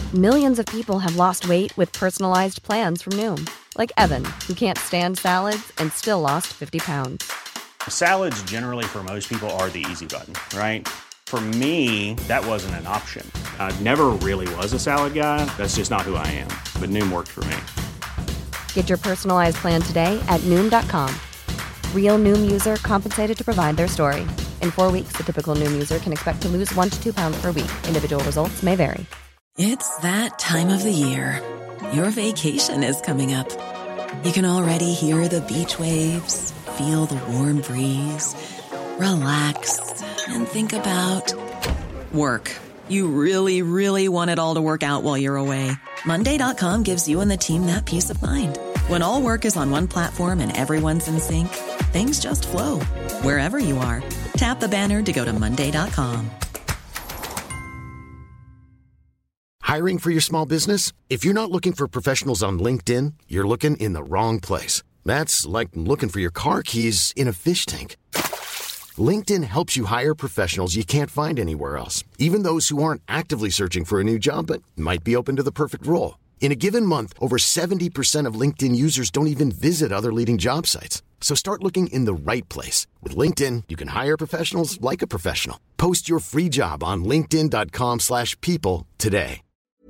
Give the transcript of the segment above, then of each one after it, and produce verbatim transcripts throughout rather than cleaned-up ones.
Millions of people have lost weight with personalized plans from Noom. Like Evan, who can't stand salads and still lost fifty pounds. Salads generally for most people are the easy button, right? For me, that wasn't an option. I never really was a salad guy. That's just not who I am. But Noom worked for me. Get your personalized plan today at Noom dot com. Real Noom user compensated to provide their story. In four weeks, the typical Noom user can expect to lose one to two pounds per week. Individual results may vary. It's that time of the year. Your vacation is coming up. You can already hear the beach waves, feel the warm breeze, relax, and think about work. You really, really want it all to work out while you're away. Monday dot com gives you and the team that peace of mind. When all work is on one platform and everyone's in sync, things just flow. Wherever you are, tap the banner to go to Monday dot com. Hiring for your small business? If you're not looking for professionals on LinkedIn, you're looking in the wrong place. That's like looking for your car keys in a fish tank. LinkedIn helps you hire professionals you can't find anywhere else, even those who aren't actively searching for a new job but might be open to the perfect role. In a given month, over seventy percent of LinkedIn users don't even visit other leading job sites. So start looking in the right place. With LinkedIn, you can hire professionals like a professional. Post your free job on linkedin dot com slash people today.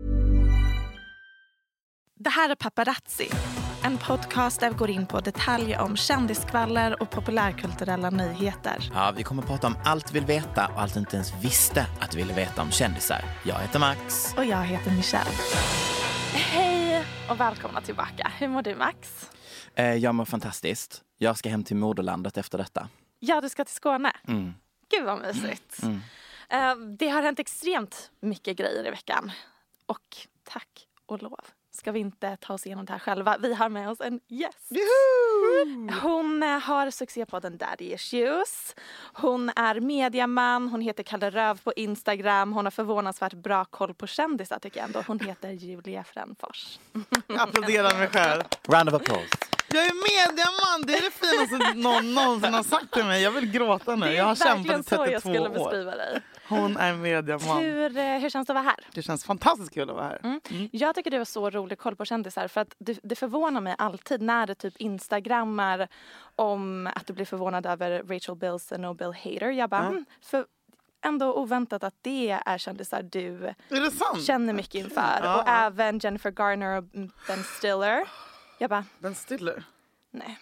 Det här är Paparazzi, en podcast där vi går in på detaljer om kändiskvaller och populärkulturella nyheter. Ja, vi kommer att prata om allt vi vill veta och allt inte ens visste att vi ville veta om kändisar. Jag heter Max. Och jag heter Michelle. Hej och välkomna tillbaka. Hur mår du, Max? Eh, jag mår fantastiskt. Jag ska hem till moderlandet efter detta. Ja, du ska till Skåne. Mm. Gud vad mysigt. Mm. Uh, det har hänt extremt mycket grejer i veckan. Och tack och lov ska vi inte ta oss igenom det här själva. Vi har med oss en gäst. Juhu! Hon har succépodden Daddy Issues. Hon är mediaman. Hon heter Kalle Röv på Instagram. Hon har förvånansvärt bra koll på kändisar tycker jag ändå. Hon heter Julia Fränfors. Applåderar mig själv. Round of applause. Jag är mediaman. Det är det finaste någon någonsin har sagt till mig. Jag vill gråta nu. Jag har kämpat i trettiotvå år. Det är verkligen så jag skulle beskriva dig. Hon är mediaman. Hur, hur känns det att vara här? Det känns fantastiskt kul att vara här. Mm. Mm. Jag tycker du har så rolig koll på kändisar. För att det, det förvånar mig alltid när det typ instagrammar om att du blir förvånad över Rachel Bilson och Bill Hader. Jag bara, mm. för ändå oväntat att det är kändisar du är det sant? Känner mycket inför. Ja. Och även Jennifer Garner och Ben Stiller. Jag bara, Ben Stiller? Nej.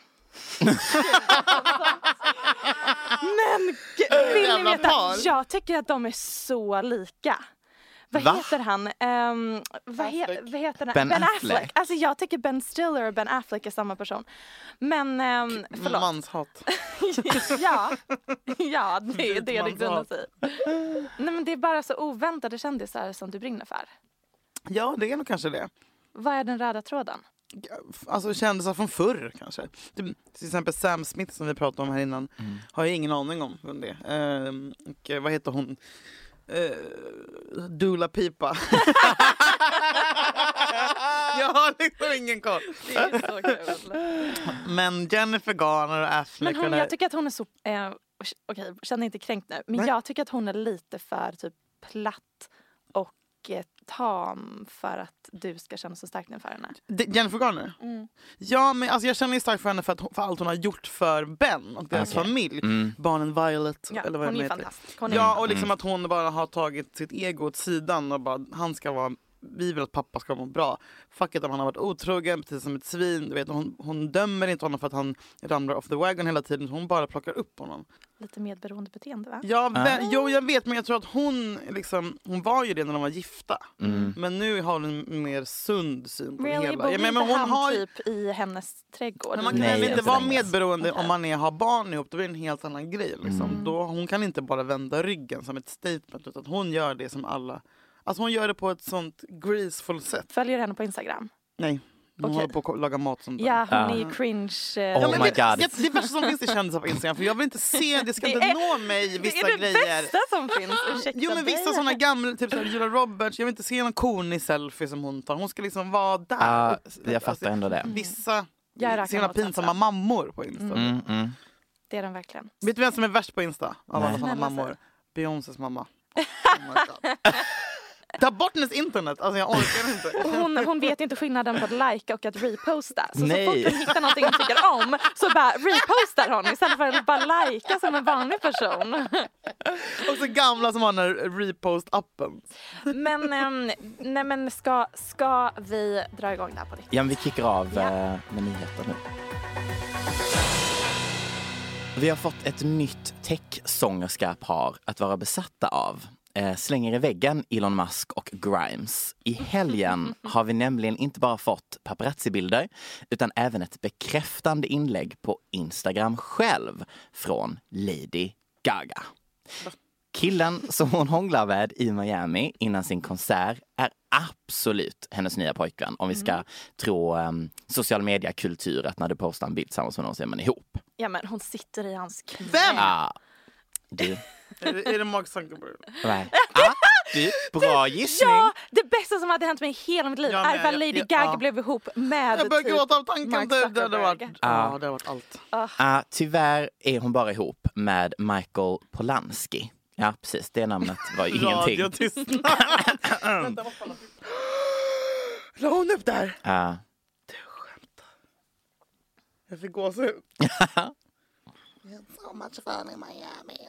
Men vill ni veta, jag tycker att de är så lika. Vad Va? heter han? Um, vad, he, vad heter han? Ben, Ben Affleck. Affleck. Alltså jag tycker Ben Stiller och Ben Affleck är samma person. Men um, förlåt. Manshat. ja, ja, det är det det grundar sig. Nej, men det är bara så oväntade kändisar som du brinner för. Ja, det är nog kanske det. Vad är den röda tråden? Alltså kändisar från förr kanske. Till exempel Sam Smith som vi pratade om här innan. Mm. Har jag ingen aning om vem det är. Uh, och vad heter hon? Uh, Dula Pipa. Jag har liksom ingen koll. Det är så kul. Men Jennifer Garner och Affleck. Men hon, jag tycker att hon är så... Eh, Okej, okay, känner inte kränkt nu. Men Nej. jag tycker att hon är lite för typ platt och tam för att du ska känna så starkt inför henne. Jennifer Garner? Mm. Ja, men alltså, jag känner ju starkt för henne för, att, för allt hon har gjort för Ben och deras okay. familj. Mm. Barnen Violet. Ja, eller vad hon är heter. fantastisk. Hon är ja, och liksom mm. att hon bara har tagit sitt ego åt sidan och bara, han ska vara, vi vill att pappa ska må bra. Fuck it om han har varit otrogen, precis som ett svin. Du vet, hon, hon dömer inte honom för att han ramlar off the wagon hela tiden. Hon bara plockar upp honom. Lite medberoende beteende, va? Ja, ah. jo, jag vet, men jag tror att hon liksom, hon var ju det när de var gifta. Mm. Men nu har hon en mer sund syn på really? det hela. Ja, men, men hon han har typ i hennes trädgård. Men man kan Nej, inte vara medberoende okay. om man är, har barn ihop. Det är en helt annan grej. Liksom. Mm. Då, hon kan inte bara vända ryggen som ett statement. Utan hon gör det som alla... Alltså hon gör det på ett sånt graceful sätt. Följer henne på Instagram? Nej. Hon okay. håller på att laga mat sånt där. Ja, hon är uh. cringe. Uh, oh ja, my det, god. Det, det är värsta som finns i kändisar på Instagram. För jag vill inte se, det ska det inte är, nå mig vissa grejer. Det är det grejer. bästa som finns. Ursäkta jo men vissa sådana gamla, typ såhär Julia Roberts. Jag vill inte se någon corny selfie som hon tar. Hon ska liksom vara där. Uh, jag alltså, fattar ändå det. Vissa sina pinsamma mammor på Insta. Mm, mm. Det är den verkligen. Vet du vem som är värst på Insta? Av alla sådana mammor? Beyoncés mamma. Oh my god. Ta bort hennes internet, alltså jag orkar inte. Hon, hon vet inte skillnaden på att like och att reposta. Så, så Nej. fort hon hittar någonting hon tycker om så bara repostar hon istället för att bara likea som en vanlig person. Och så gamla som har den här repost-appen. Men, äm, nej, men ska, ska vi dra igång det här på riktigt? Ja, men vi kickar av Ja. eh, med nyheter nu. Vi har fått ett nytt tech-sångerskapar att vara besatta av. Eh, slänger i väggen Elon Musk och Grimes. I helgen har vi nämligen inte bara fått paparazzi-bilder utan även ett bekräftande inlägg på Instagram själv från Lady Gaga. Killen som hon hånglar med i Miami innan sin konsert är absolut hennes nya pojkvän. Om vi ska mm. tro um, social media-kultur, att när du postar en bild tillsammans med någon så är man ihop. Ja, men hon sitter i hans knä. Vem? Ah, du. Är det, är det Mark Zuckerberg? Nej. Ah, du, bra gissning. Ja, det bästa som hade hänt mig i hela mitt liv Ja, är men, för Lady ja, Gaga ja. blev ihop med Jag börjar typ gråta av tanken. Mark Det, det, hade varit, Zuckerberg. Ah. ja, det har varit allt. Ah, tyvärr är hon bara ihop med Michael Polanski. Ja, precis. Det namnet var ju ingenting. Radiotystnad. Vänta, vad fan. La hon upp där? Ah. Du skämtar. Jag fick gåshud. So much fun in Miami.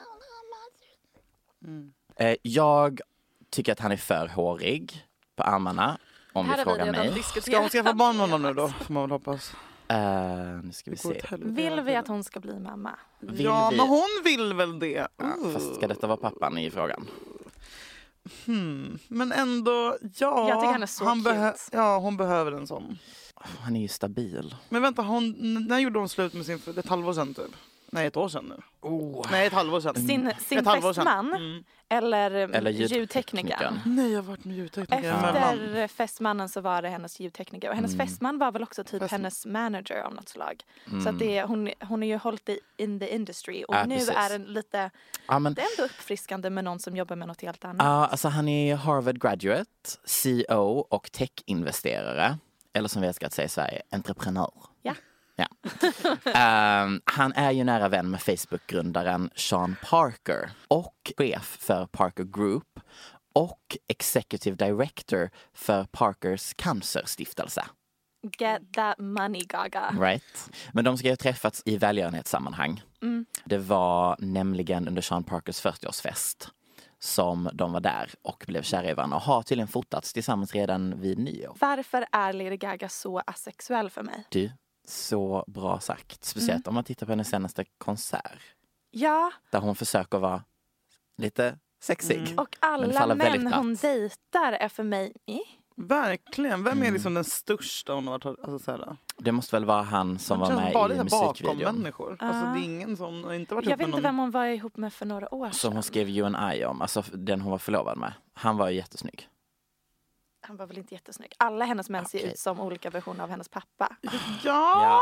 Mm. Eh, jag tycker att han är för hårig på armarna. Om Här vi har vi frågar redan mig. diskuterat. Ska hon skaffa barn med honom nu då? Får man väl hoppas. Uh, nu ska vi se. Vill vi att hon ska bli mamma? Vill Ja, vi... men hon vill väl det. Ja, fast ska detta vara pappan i frågan? Hmm. Men ändå, ja. Jag tycker han är så han cute. behö- Ja, hon behöver en sån. Han är ju stabil. Men vänta, hon, när gjorde hon slut med sin fru? Ett halvår sedan typ? Nej, ett år sedan nu. Oh. Nej, ett halvår sedan. Sin, sin Ett halvår sedan. fästman Mm. eller, Eller ljudteknikern? ljudteknikern. Nej, jag har varit med ljudtekniker emellan. Efter fästmannen så var det hennes ljudtekniker. Och hennes Mm. fästman var väl också typ Fästman. hennes manager av något slag. Mm. Så att det, hon, hon är ju hållit i in the industry. Och Ja, nu precis. är det lite, Ja, men, det är ändå uppfriskande med någon som jobbar med något helt annat. ja, alltså han är Harvard graduate, C E O och tech-investerare. Eller som vi älskar att säga i Sverige, entreprenör. Ja. Ja. um, han är ju nära vän med Facebook-grundaren Sean Parker och chef för Parker Group och executive director för Parkers cancerstiftelse. Get that money, Gaga. Right. Men de ska ju ha träffats i välgörenhetssammanhang. Mm. Det var nämligen under Sean Parkers fyrtioårsfest som de var där och blev kära i varandra och har tydligen fotats tillsammans redan vid nyår. Varför är Lady Gaga så asexuell för mig? Du, så bra sagt. Speciellt Mm. om man tittar på hennes senaste konsert. Ja, Där hon försöker vara lite sexig. Mm. och Men alla faller väldigt män platt. hon dejtar är för mig... Eh? Verkligen. Vem är Mm. liksom den största hon har varit? Alltså, så här, Det måste väl vara han som var med bara i lite bakom musikvideon. människor. Alltså, det är ingen som har inte varit Jag ihop vet med inte någon. vem hon var ihop med för några år Som sedan. hon skrev You and I om. Alltså den hon var förlovad med. Han var ju jättesnygg. Han var väl inte jättesnygg. Alla hennes män ser Okej. ut som olika versioner av hennes pappa. Ja!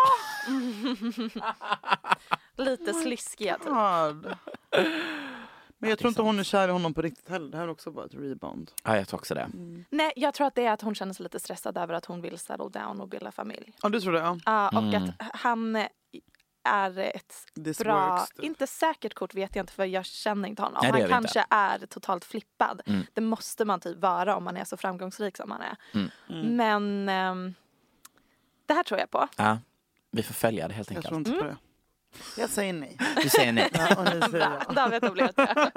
Lite sliskiga typ. God. Men jag tror inte hon är kär i honom på riktigt heller. Det här är också bara ett rebound. Ja, jag tror också det. Nej, jag tror att det är att hon känner sig lite stressad över att hon vill settle down och bilda familj. Ja, du tror det? Ja. Ja, och Mm. att han är ett This bra, works, typ. inte säkert kort vet jag inte för jag känner inte honom. Nej, det gör han vi kanske är totalt flippad. Mm. Det måste man typ vara om man är så framgångsrik som han är. Mm. Mm. Men ehm, det här tror jag på. Ja, vi får följa det helt Jag enkelt. tror inte på det. Jag säger nej. Du säger nej. Ja, och ni säger ja. Då har vi etablerat det.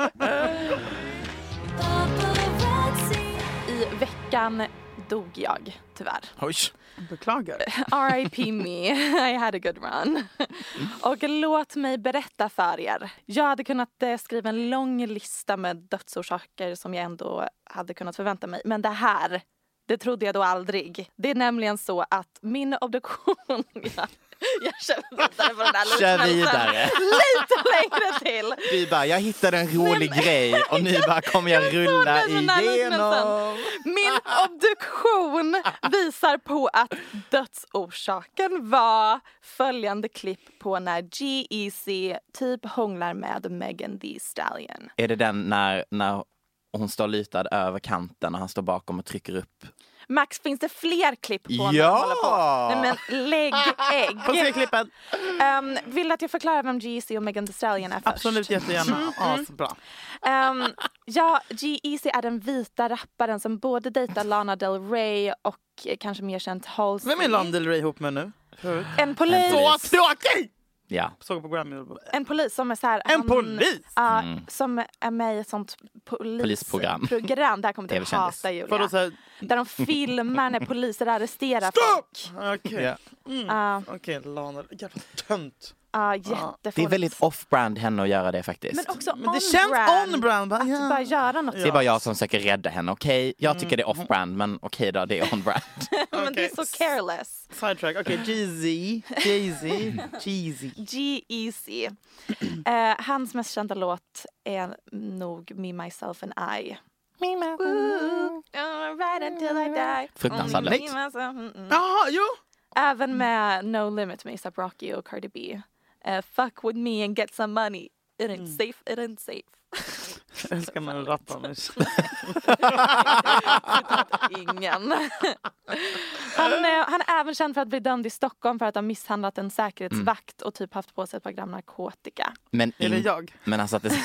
I veckan dog jag, tyvärr. Oj. Beklagar. R I P me, I had a good run. Och låt mig berätta för er. Jag hade kunnat eh, skriva en lång lista med dödsorsaker som jag ändå hade kunnat förvänta mig. Men det här, det trodde jag då aldrig. Det är nämligen så att min obduktion... jag, jag kör vidare på den där Kör liknelsen. vidare. Lite längre till. Du bara, jag hittade en rolig grej och nu bara kommer jag rulla nöjd med den här igenom. Min obduktion visar på att dödsorsaken var följande klipp på när G E C typ hånglar med Megan Thee Stallion. Är det den när, när och hon står lutad över kanten och han står bakom och trycker upp. Max, finns det fler klipp på när Ja! de håller på? Nej, men lägg ägg. Får se klippen. Um, vill du att jag förklarar vem G-Eazy och Megan Thee Stallion är först? Absolut, jättegärna. Mm. Ja, så bra. Um, ja, G-Eazy är den vita rapparen som både dejtar Lana Del Rey och eh, kanske mer känt Halsey. Vem är Lana Del Rey ihop med nu? Förut. En polis. Så tråkig! Ja. Såg på Grammy. En polis som är så här... En han, polis? Ja, Mm. som är med i ett sånt polis, Polisprogram. program. Där kommer du TV-kändis. hata Julia. För då så här, Där de filmar när poliser arresterar stopp! folk. Okej, Ja. mm. Ja, Okej, Lana. Jävla tönt. ja, jättefånigt. Det är väldigt off-brand henne att göra det faktiskt. Men också Men det on känns brand. on-brand. Bara, Att ja. bara göra något. Det är bara jag som försöker rädda henne. Okej, jag tycker det är off-brand, men okej då, det är on-brand. Men det är Okej. så careless. Sidetrack. Okej, Jay-Z. Jay-Z. Jay-Z. G-Eazy. Eh, hans mest kända låt är nog Me, Myself and I. Me, myself, Ooh, right until I die. Fruktansvärd Mm, låt. me, myself, mm, mm. Jaha, jo. Även med No Limit med A$AP Rocky och Cardi B. Eh, fuck with me and get some money. It ain't safe, it ain't safe. Jag älskar när du rappar. Men... Ingen. Han, eh, han är även känd för att bli dömd i Stockholm för att ha misshandlat en säkerhetsvakt och typ haft på sig ett par gram narkotika. Men, Eller in, jag. men alltså att det...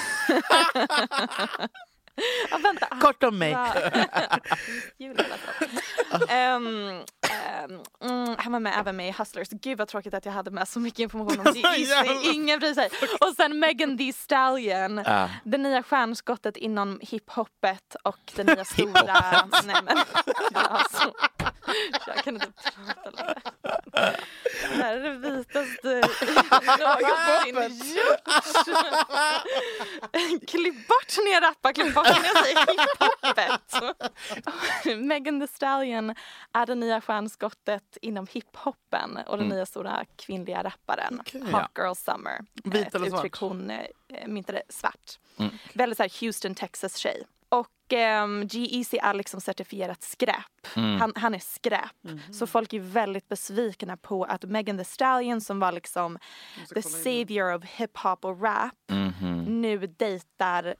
Ja, vänta. Kort om mig. Julia um, um, mm, Han var med även med i Hustlers. Gud vad tråkigt att jag hade med så mycket information om G-Eazy. Ingen bryr sig. Och sen Megan Thee Stallion. Uh. Det nya stjärnskottet inom hiphoppet och den nya stora... Nej men alltså, jag kan inte prata längre. Det här är det vitaste någonsin gjort. Klipp bort när jag rappar, klipp bort när jag säger hiphoppet. Megan Thee Stallion är det nya stjärnskottet inom hiphoppen och den Mm. nya stora kvinnliga rapparen. Okay. Hot Ja. Girl Summer. Vit Ett eller svart? uttryck hon eh, myntade svart. Mm. Väldigt så här Houston, Texas tjej. Och um, G-Eazy är liksom certifierat skräp. Mm. Han, han är skräp. Så folk är väldigt besvikna på att Megan Thee Stallion som var liksom the savior of hip-hop och rap Mhm. nu dejtar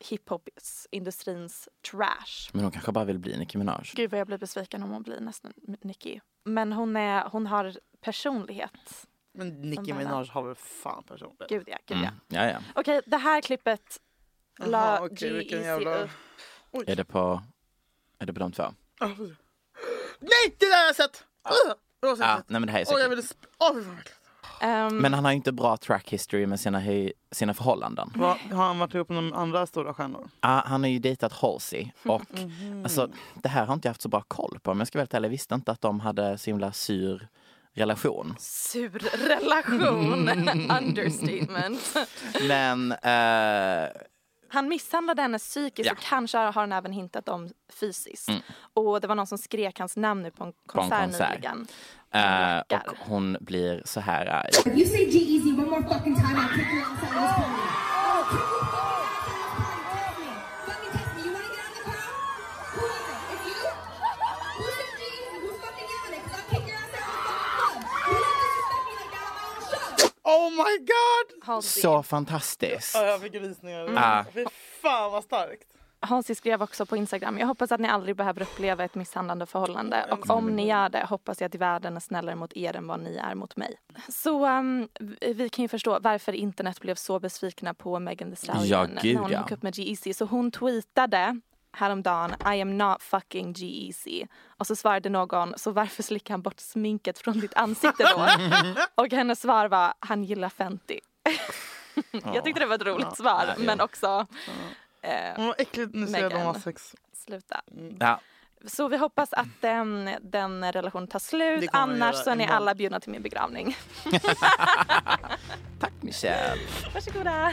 hiphop-industrins trash. Men hon kanske bara vill bli Nicki Minaj. Gud vad jag blir besviken om hon blir nästan Nicki. Men hon, är, hon har personlighet. Men Nicki Som Minaj har väl fan personlighet. Gud ja, gud ja. Mm. Ja, ja. Okej, det här klippet la Aha, okej, vilken G-Eazy jävla... upp. Är det på... Är det på de två? Ah, får se. Nej, det där har jag sett! Uh, jag har sett Ja, det. nej men det här är Åh, jag säkert. ville... sp- Åh, fy fan, vad äckligt. Um, Men han har ju inte bra track history med sina, hy- sina förhållanden. Va, har han varit ihop med de andra stora stjärnor? Ah, han har ju dejtat Halsey och alltså, det här har inte jag haft så bra koll på. Men jag ska väl tala, jag visste inte att de hade så himla sur relation. sur relation. Understatement. Men eh, Han misshandlade henne psykiskt Ja. och kanske har han även hintat om fysiskt. Mm. Och det var någon som skrek hans namn nu på en På en konsert, konsert. nyligen. eh, Rackar. och hon blir så här arg. If you say G-Eazy one more fucking time, I'll kick you outside of this party. Oh, kick you outside of this party. Fucking test me. You wanna get out of the crowd? Who is it? It's you? Who said G-Eazy? Who's fucking yelling it? 'Cause I'll kick your ass out of this fucking club. You don't disrespect me like that on my own show. Oh my god! Halsey. Så fantastiskt. Ja, jag fick rysningar. Ah. Fy fan vad starkt. Halsey skrev också på Instagram: jag hoppas att ni aldrig behöver uppleva ett misshandlande förhållande. Och om ni gör det hoppas jag att världen är snällare mot er än vad ni är mot mig. Så um, vi kan ju förstå varför internet blev så besvikna på Megan Thee Stallion Ja, gud, när hon ja. gick upp med G-Eazy. Så hon tweetade häromdagen: I am not fucking G-Eazy. Och så svarade någon: så varför slickar han bort sminket från ditt ansikte då? Och hennes svar var: han gillar Fenty. Jag tyckte det var ett roligt svar, ja, ja. men också eh, Mm, vad äckligt nu ser jag Megan. de har sex. sluta. Ja. Så vi hoppas att den, den relationen tar slut. Det kommer den Annars göra så är ni imorgon. alla bjudna till min begravning. Tack Michelle. Varsågoda.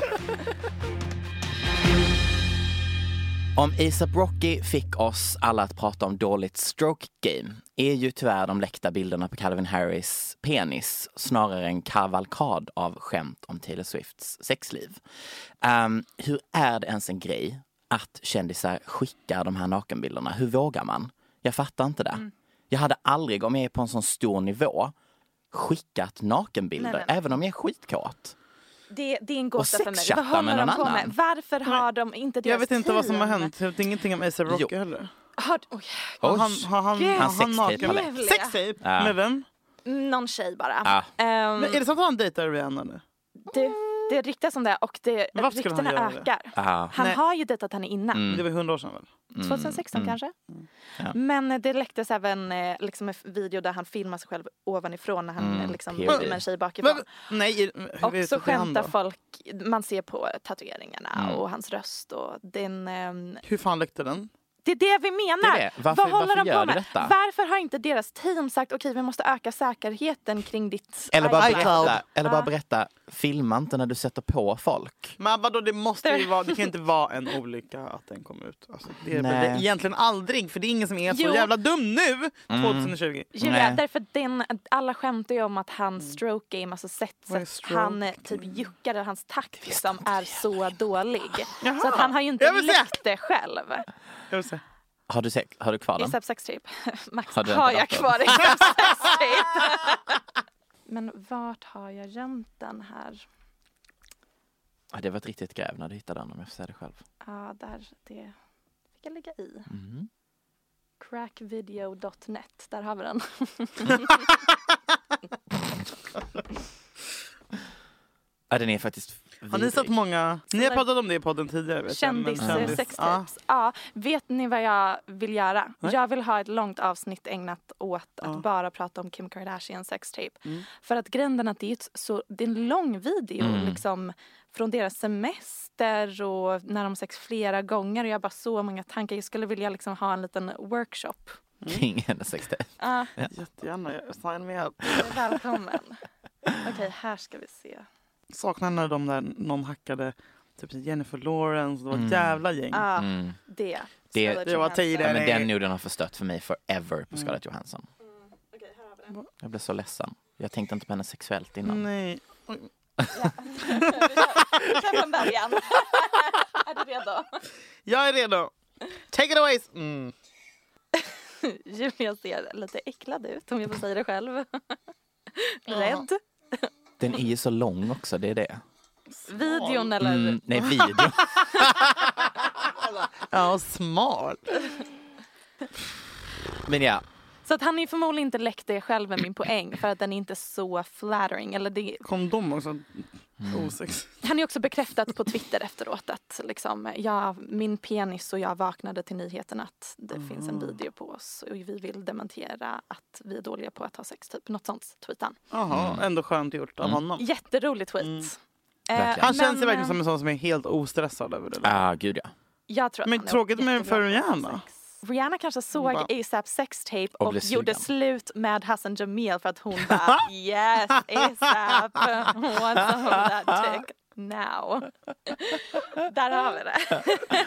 Om A$AP Rocky fick oss alla att prata om dåligt stroke game är ju tyvärr de läckta bilderna på Calvin Harris penis snarare en kavalkad av skämt om Taylor Swifts sexliv. Um, hur är det ens en grej att kändisar skickar de här nakenbilderna? Hur vågar man? Jag fattar inte det. Mm. Jag hade aldrig, om jag är på en sån stor nivå, skickat nakenbilder, Nej, nej, nej. även om jag är skitkåt. Det, det är en gåta för mig. sexchatta Vad håller med de någon på med? annan? Varför har de inte deras Jag vet inte vad som har team? hänt. Jag vet ingenting om A$AP Rocky Jo. heller. Har, oj, Har han, har han, Gud. har Hans han sextape har naken? läckt. Sextape? Ja. Med vem? någon tjej bara. Ah. Ehm, Men är det så att han dejtar Rihanna nu? det, det ryktas om det och det, Men varför skulle han ryktena göra det? ökar. Ah. Han Nej. har ju dejtat henne innan. Mm. Det var hundra år sedan väl? tjugohundrasexton Mm. kanske. Ja. Men eh, det läcktes även eh, liksom en video där han filmar sig själv ovanifrån när han Mm, eh, liksom P O V. filmar en tjej bakifrån. Men, nej, hur Och vet så du att det är han skämtar då? folk, man ser på tatueringarna Mm. och hans röst och den... ehm, Hur fan läckte den? det är det vi menar! Det är det. Varför- Vad håller varför de gör på du med? detta? Varför har inte deras team sagt okej vi måste öka säkerheten kring ditt Eller bara, iCloud? berätta, eller bara Ja. berätta, filma inte när du sätter på folk. Men vadå, det måste ju vara, det kan inte vara en olycka att den kom ut. Alltså, det är Nej. väl det egentligen aldrig, för det är ingen som är så Jo. jävla dum nu, tjugohundratjugo. Julia, Nej. därför den, alla skämtar ju om att hans stroke game, alltså Mm. Vad är sättet stroke han eh, typ juckar, hans takt liksom är så dålig. Jaha. Så att han har ju inte Jag vill se. läckt det själv. Jag vill se. Har du, sett, har du kvar den? A$AP sextape. Max, Har har, du den jag på kvar A$AP sextape? Men vart har jag gömt den här? Ja, det var ett riktigt gräv när du hittade den, om jag får säga det själv. Ja, där, det fick jag lägga i. Mm. crackvideo dot net, där har vi den. Ja, den är faktiskt Har ni sett många, ni har pratat om det i podden tidigare vet jag, men Kändis, kändis- sextapes. Ja. Vet ni vad jag vill göra? Nej. Jag vill ha ett långt avsnitt ägnat åt att Ja. bara prata om Kim Kardashian sextape. Mm. För att grejen är att det är, ett så, det är en lång video Mm. liksom, från deras semester och när de sex flera gånger. Och jag har bara så många tankar. Jag skulle vilja liksom ha en liten workshop. Kring hennes sextape. Ja, Jättegärna, jag- sign me up. du är välkommen. Okej, här ska vi se. Saknar när de där, någon hackade typ Jennifer Lawrence, det var ett Mm. jävla gäng. Ja, Mm. det. Det- Scarlett det var Johansson. tiden. Ja, men Nej. den nudeln har förstört för mig forever på Scarlett Johansson. Okej, här har vi den. Jag blev så ledsen. Jag tänkte inte på henne sexuellt innan. Nej. Oj. Vi kör från början. Är du redo? Jag är redo. Take it away. Mm. Julia ser lite äcklad ut om jag får säga det själv. Rädd. Den är ju så lång också, det är det. Videon eller? Mm, nej, video. Ja, smal. Men ja, Så att han är förmodligen inte läckt det själv med min poäng för att den är inte så flattering. Eller det, Kondom också. Osex. han är också bekräftat på Twitter efteråt att liksom, ja, min penis och jag vaknade till nyheten att det finns en video på oss och vi vill dementera att vi är dåliga på att ha sex, typ. Något sånt tweetan. Jaha, ändå skönt gjort av honom. Jätterolig tweet. Mm. Eh, Verkligen. Han känns ju men, verkligen som en sån som är helt ostressad över det där. ah, gud ja. Jag tror att Men han är tråkigt med jättebra för på Rihanna. sex. Rihanna kanske såg Bara- A$AP sextape Och och, blev gjorde sugen. slut med Hassan Jamil för att hon bara yes A$AP what's up with that chick now. Där har vi det.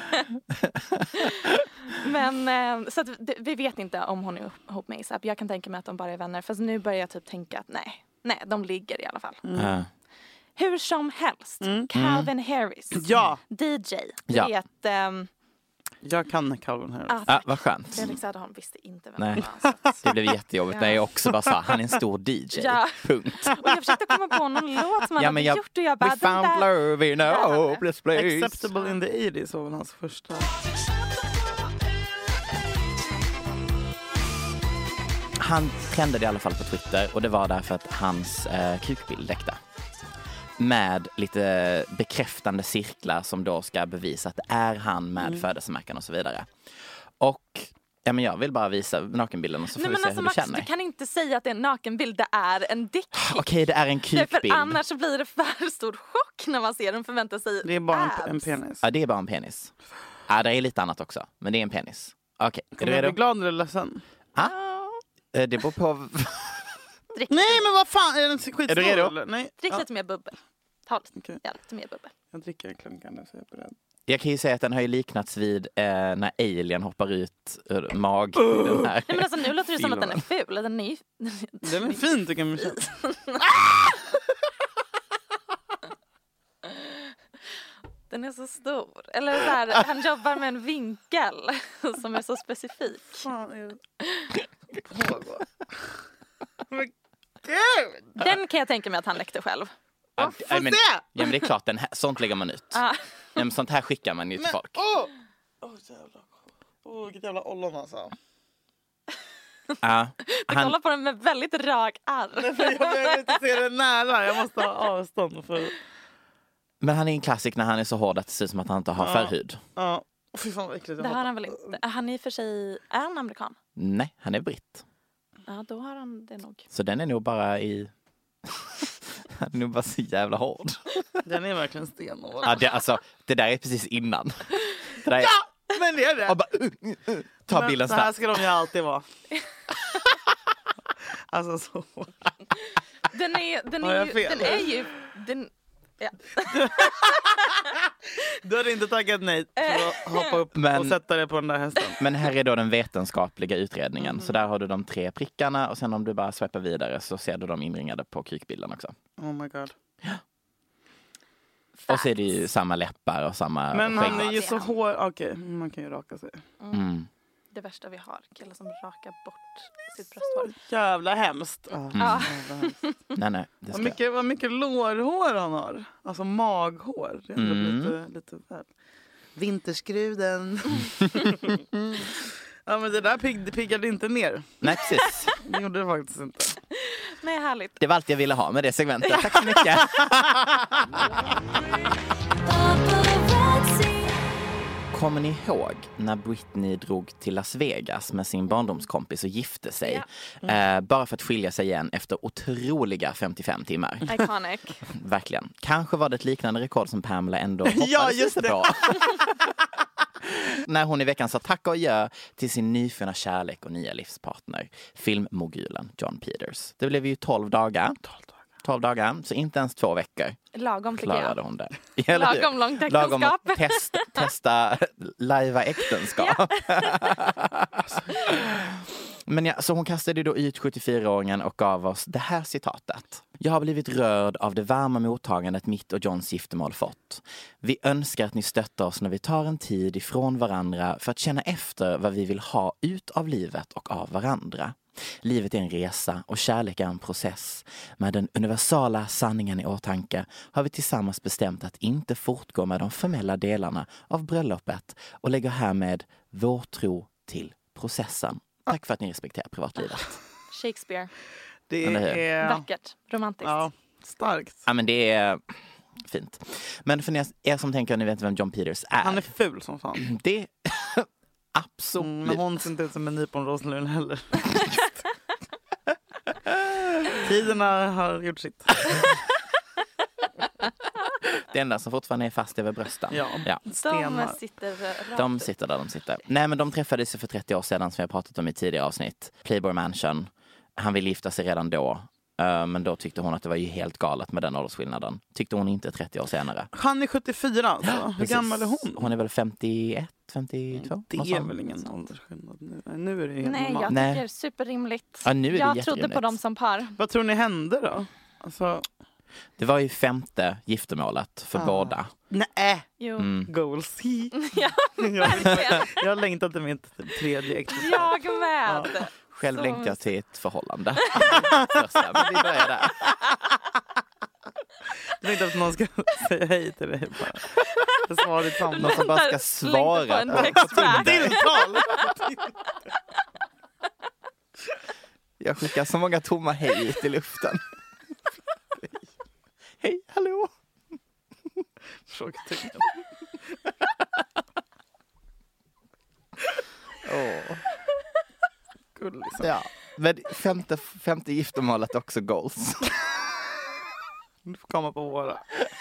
Men eh, så att vi, vi vet inte om hon är ihop med A$AP. Jag kan tänka mig att de bara är vänner. Fast nu börjar jag typ tänka att nej, nej de ligger i alla fall. Ah. Hur som helst, Calvin Harris, Ja, D J, Ja. vet ehm, jag kan Calvin Harris. ah, Ah, vad skönt. Fredrik Söderholm visste inte vem Nej. det var. Så att, Det blev jättejobbigt när jag också bara sa han är en stor D J. Ja. Punkt. och jag försökte komma på någon låt som han Ja, hade men jag, gjort och jag bara we found den där. love in a hopeless place. Acceptable in the eighties var väl hans första. Han trendade i alla fall på Twitter och det var därför att hans eh, kukbild läckte. Med lite bekräftande cirklar som då ska bevisa att det är han med Mm. födelsemärken och så vidare. Och ja, men jag vill bara visa nakenbilden och så får Nej vi men se alltså hur Max, du känner. du kan inte säga att det är en nakenbild, det är en dickpic. Okej, det är en För kukbild. annars så blir det för stor chock när man ser den, förväntar sig Det är bara en, abs. en penis. Ja, det är bara en penis. Ja, det är lite annat också, men det är en penis. Okej, är du Kommer jag bli redo? glad eller ledsen? Ah, eh, det beror på... Drick, Nej men vad fan, är den skitstor? Är du redo? Eller? Nej. drick Ja, lite mer bubbel. Ta lite, Okej. ja, lite mer bubbel. jag dricker en klunka nu så jag är beredd. Jag kan ju säga att den har ju liknats vid eh, när Alien hoppar ut ur mag. Den här. Nej men alltså nu låter det som att den är Filmen. ful. Den är ju... Den är fin tycker jag. Michelle. Den är så stor. Eller så här, han jobbar med en vinkel som är så specifik. Fan är det? Men gud! Den kan jag tänka mig att han läckte själv. Ja, Får men, se! ja men det är klart, den här, sånt lägger man ut. Ah. Ja, men sånt här skickar man ju till folk. Åh! Åh jävlar. Åh vilket jävla ollon alltså. Ja, Du han, kollar på den med väldigt rak arm. Jag vill inte se det nära. Jag måste ha avstånd för... men han är en klassik när han är så hård att det ser ut som att han inte har Ja. förhud. Ja. Fy fan vad äckligt. Det har han väl inte. Han är i och för sig... Är han amerikan? Nej, han är britt. Ja, då har han det nog. Så den är nog bara i... han är nog bara så jävla hård. Den är verkligen stenhård. Ja, det, alltså, det där är precis innan. Det där är... Ja, men det är det. Och bara, uh, uh, uh, ta Men bilden så här snabbt. ska de ju alltid vara. Alltså så. Den är, den Har är, jag ju, fel? den är ju... Den, ja. Du hade inte tackat nej för att hoppa upp Men- och sätta dig på den där hästen. Men här är då den vetenskapliga utredningen. Mm. Så där har du de tre prickarna och sen om du bara swipar vidare så ser du dem inringade på kukbilden också. Oh my god. Och så är det ju samma läppar och samma Men skägg. han är ju Det är så han. hård. Okej, man kan ju raka sig. Mm. Det värsta vi har. Killar som rakar bort sitt brösthår. Jävla hemskt. Ah, Mm. Ja. jävla hemskt. Nej, nej. Det Vad ska... mycket, vad mycket lårhår han har. Alltså maghår. Det är ändå Mm. lite, lite väl. Vinterskruden. Ja men det där pigg, det piggade inte ner. Nej, precis. Det gjorde det faktiskt inte. Nej, härligt. Det var allt jag ville ha med det segmentet. Tack så mycket. Kommer ni ihåg när Britney drog till Las Vegas med sin barndomskompis och gifte sig? Eh, bara för att skilja sig igen efter otroliga femtiofem timmar. Iconic. Verkligen. Kanske var det ett liknande rekord som Pamela ändå hoppades Ja, just lite det. på. När hon i veckan sa tack och adjö till sin nyfunna kärlek och nya livspartner, filmmogulen John Peters. Det blev ju tolv dagar. tolv dagar, så inte ens två veckor Lagom tycker klarade jag. hon det. Eller hur? Lagom långt Lagom äktenskap. att test, testa lajva äktenskap. Men ja, så hon kastade då ut sjuttiofyraåringen och gav oss det här citatet. Jag har blivit rörd av det varma mottagandet mitt och Johns giftermål fått. Vi önskar att ni stöttar oss när vi tar en tid ifrån varandra för att känna efter vad vi vill ha ut av livet och av varandra. Livet är en resa och kärlek är en process. Med den universala sanningen i åtanke har vi tillsammans bestämt att inte fortgå med de formella delarna av bröllopet och lägger härmed vår tro till processen. Tack för att ni respekterar privatlivet. Shakespeare. Det Eller hur? är... Vackert. Romantiskt. Ja, starkt. Ja, men det är fint. Men för er som tänker att ni vet vem John Peters är. Han är ful som fan. Det absolut. Mm, men hon ser inte ut som en nyponroslun heller. Tiderna har gjort sitt. Det enda som fortfarande är fast över brösten. Ja. Ja. De Stenar. sitter rakt De upp. sitter där de sitter. Nej, men de träffades ju för trettio år sedan som jag pratat om i tidigare avsnitt. Playboy Mansion. Han ville gifta sig redan då. Uh, men då tyckte hon att det var ju helt galet med den åldersskillnaden. Tyckte hon inte trettio år senare. Han är sjuttiofyra alltså. Hur Precis. gammal är hon? Hon är väl femtioett, femtiotvå? Det något är sånt. väl ingen åldersskillnad nu? Nu är det helt Nej, jag normalt. Nej. tycker superrimligt. Ja, nu är det jag jätterimligt. trodde på dem som par. Vad tror ni hände då? Alltså, Det var ju femte giftermålet för Ah. båda. nej. Jo. Mm. Goals. Ja, jag, verkligen. jag längtar till mitt tredje äktenskap. Jag med. Själv Så längtar jag till ett förhållande. Första, men vi börjar där. Jag längtar att någon ska säga hej till dig. Bara. Besvara ditt samtal. Någon som bara ska Längtar svara. på en på textback. Tinder. Tilltal! Jag skickar så många tomma hej ut i luften. Hej, hallå. Frågetecken. Åh. Gulligt. Ja, men femte, femte giftermålet också goals. Du får komma på våra.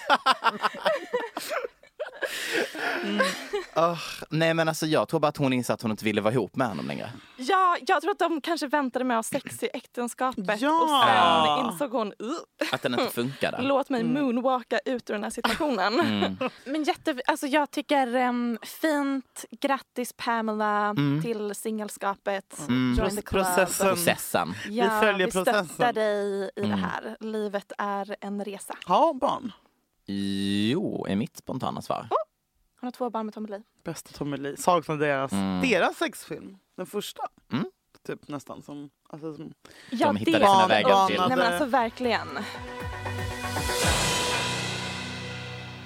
Oh, nej, men alltså jag tror bara att hon insåg att hon inte ville vara ihop med honom längre. Ja, jag tror att de kanske väntade med att ha sex i äktenskapet. Ja. Och sen insåg hon, uh, Att den inte funkade. låt mig moonwalka ut ur den här situationen. Mm. Men jätte, alltså jag tycker um, fint, grattis Pamela till singelskapet. Mm. Join the club. Processen. Processen. Ja, Vi följer vi processen. stöttar dig i Mm. det här. Livet är en resa. Ha barn. Jo, är mitt spontana svar. Hon har två barn med Tommy Lee. Bästa Tommy Lee. Saknar deras, Mm. deras sexfilm. Den första. Mm. Typ nästan som... Alltså, som Ja, De hittade det- sina Ban- vägar till. banade- Nej men alltså verkligen.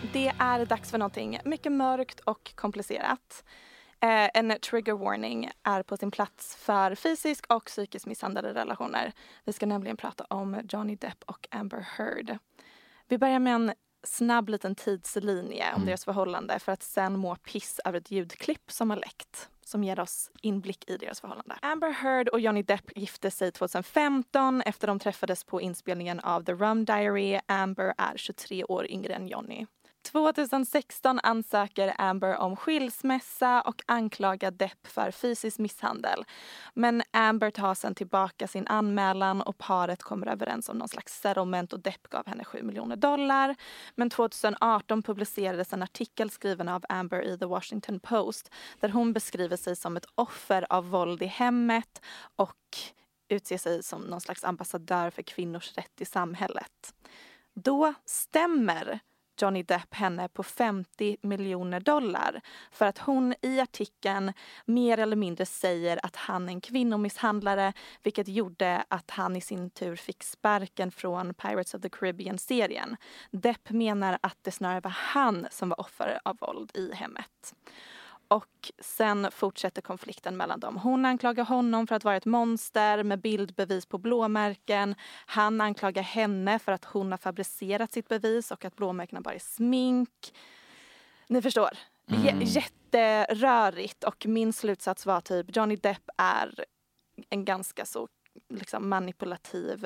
Det är dags för någonting mycket mörkt och komplicerat. Eh, en trigger warning är på sin plats för fysisk och psykisk misshandlade relationer. Vi ska nämligen prata om Johnny Depp och Amber Heard. Vi börjar med en snabb liten tidslinje om mm. deras förhållande för att sen må piss över ett ljudklipp som har läckt som ger oss inblick i deras förhållande. Amber Heard och Johnny Depp gifte sig tjugohundrafemton efter de träffades på inspelningen av The Rum Diary. Amber är tjugotre år yngre än Johnny. tjugohundrasexton ansöker Amber om skilsmässa och anklagar Depp för fysisk misshandel. Men Amber tar sen tillbaka sin anmälan och paret kommer överens om någon slags settlement och Depp gav henne sju miljoner dollar. Men tjugoarton publicerades en artikel skriven av Amber i The Washington Post där hon beskriver sig som ett offer av våld i hemmet och utser sig som någon slags ambassadör för kvinnors rätt i samhället. Då stämmer Johnny Depp henne på femtio miljoner dollar för att hon i artikeln mer eller mindre säger att han är en kvinnomisshandlare, vilket gjorde att han i sin tur fick sparken från Pirates of the Caribbean-serien. Depp menar att det snarare var han som var offer av våld i hemmet. Och sen fortsätter konflikten mellan dem. Hon anklagar honom för att vara ett monster med bildbevis på blåmärken. Han anklagar henne för att hon har fabricerat sitt bevis och att blåmärkena bara är smink. Ni förstår. Mm. J- jätterörigt. Och min slutsats var typ Johnny Depp är en ganska så liksom, manipulativ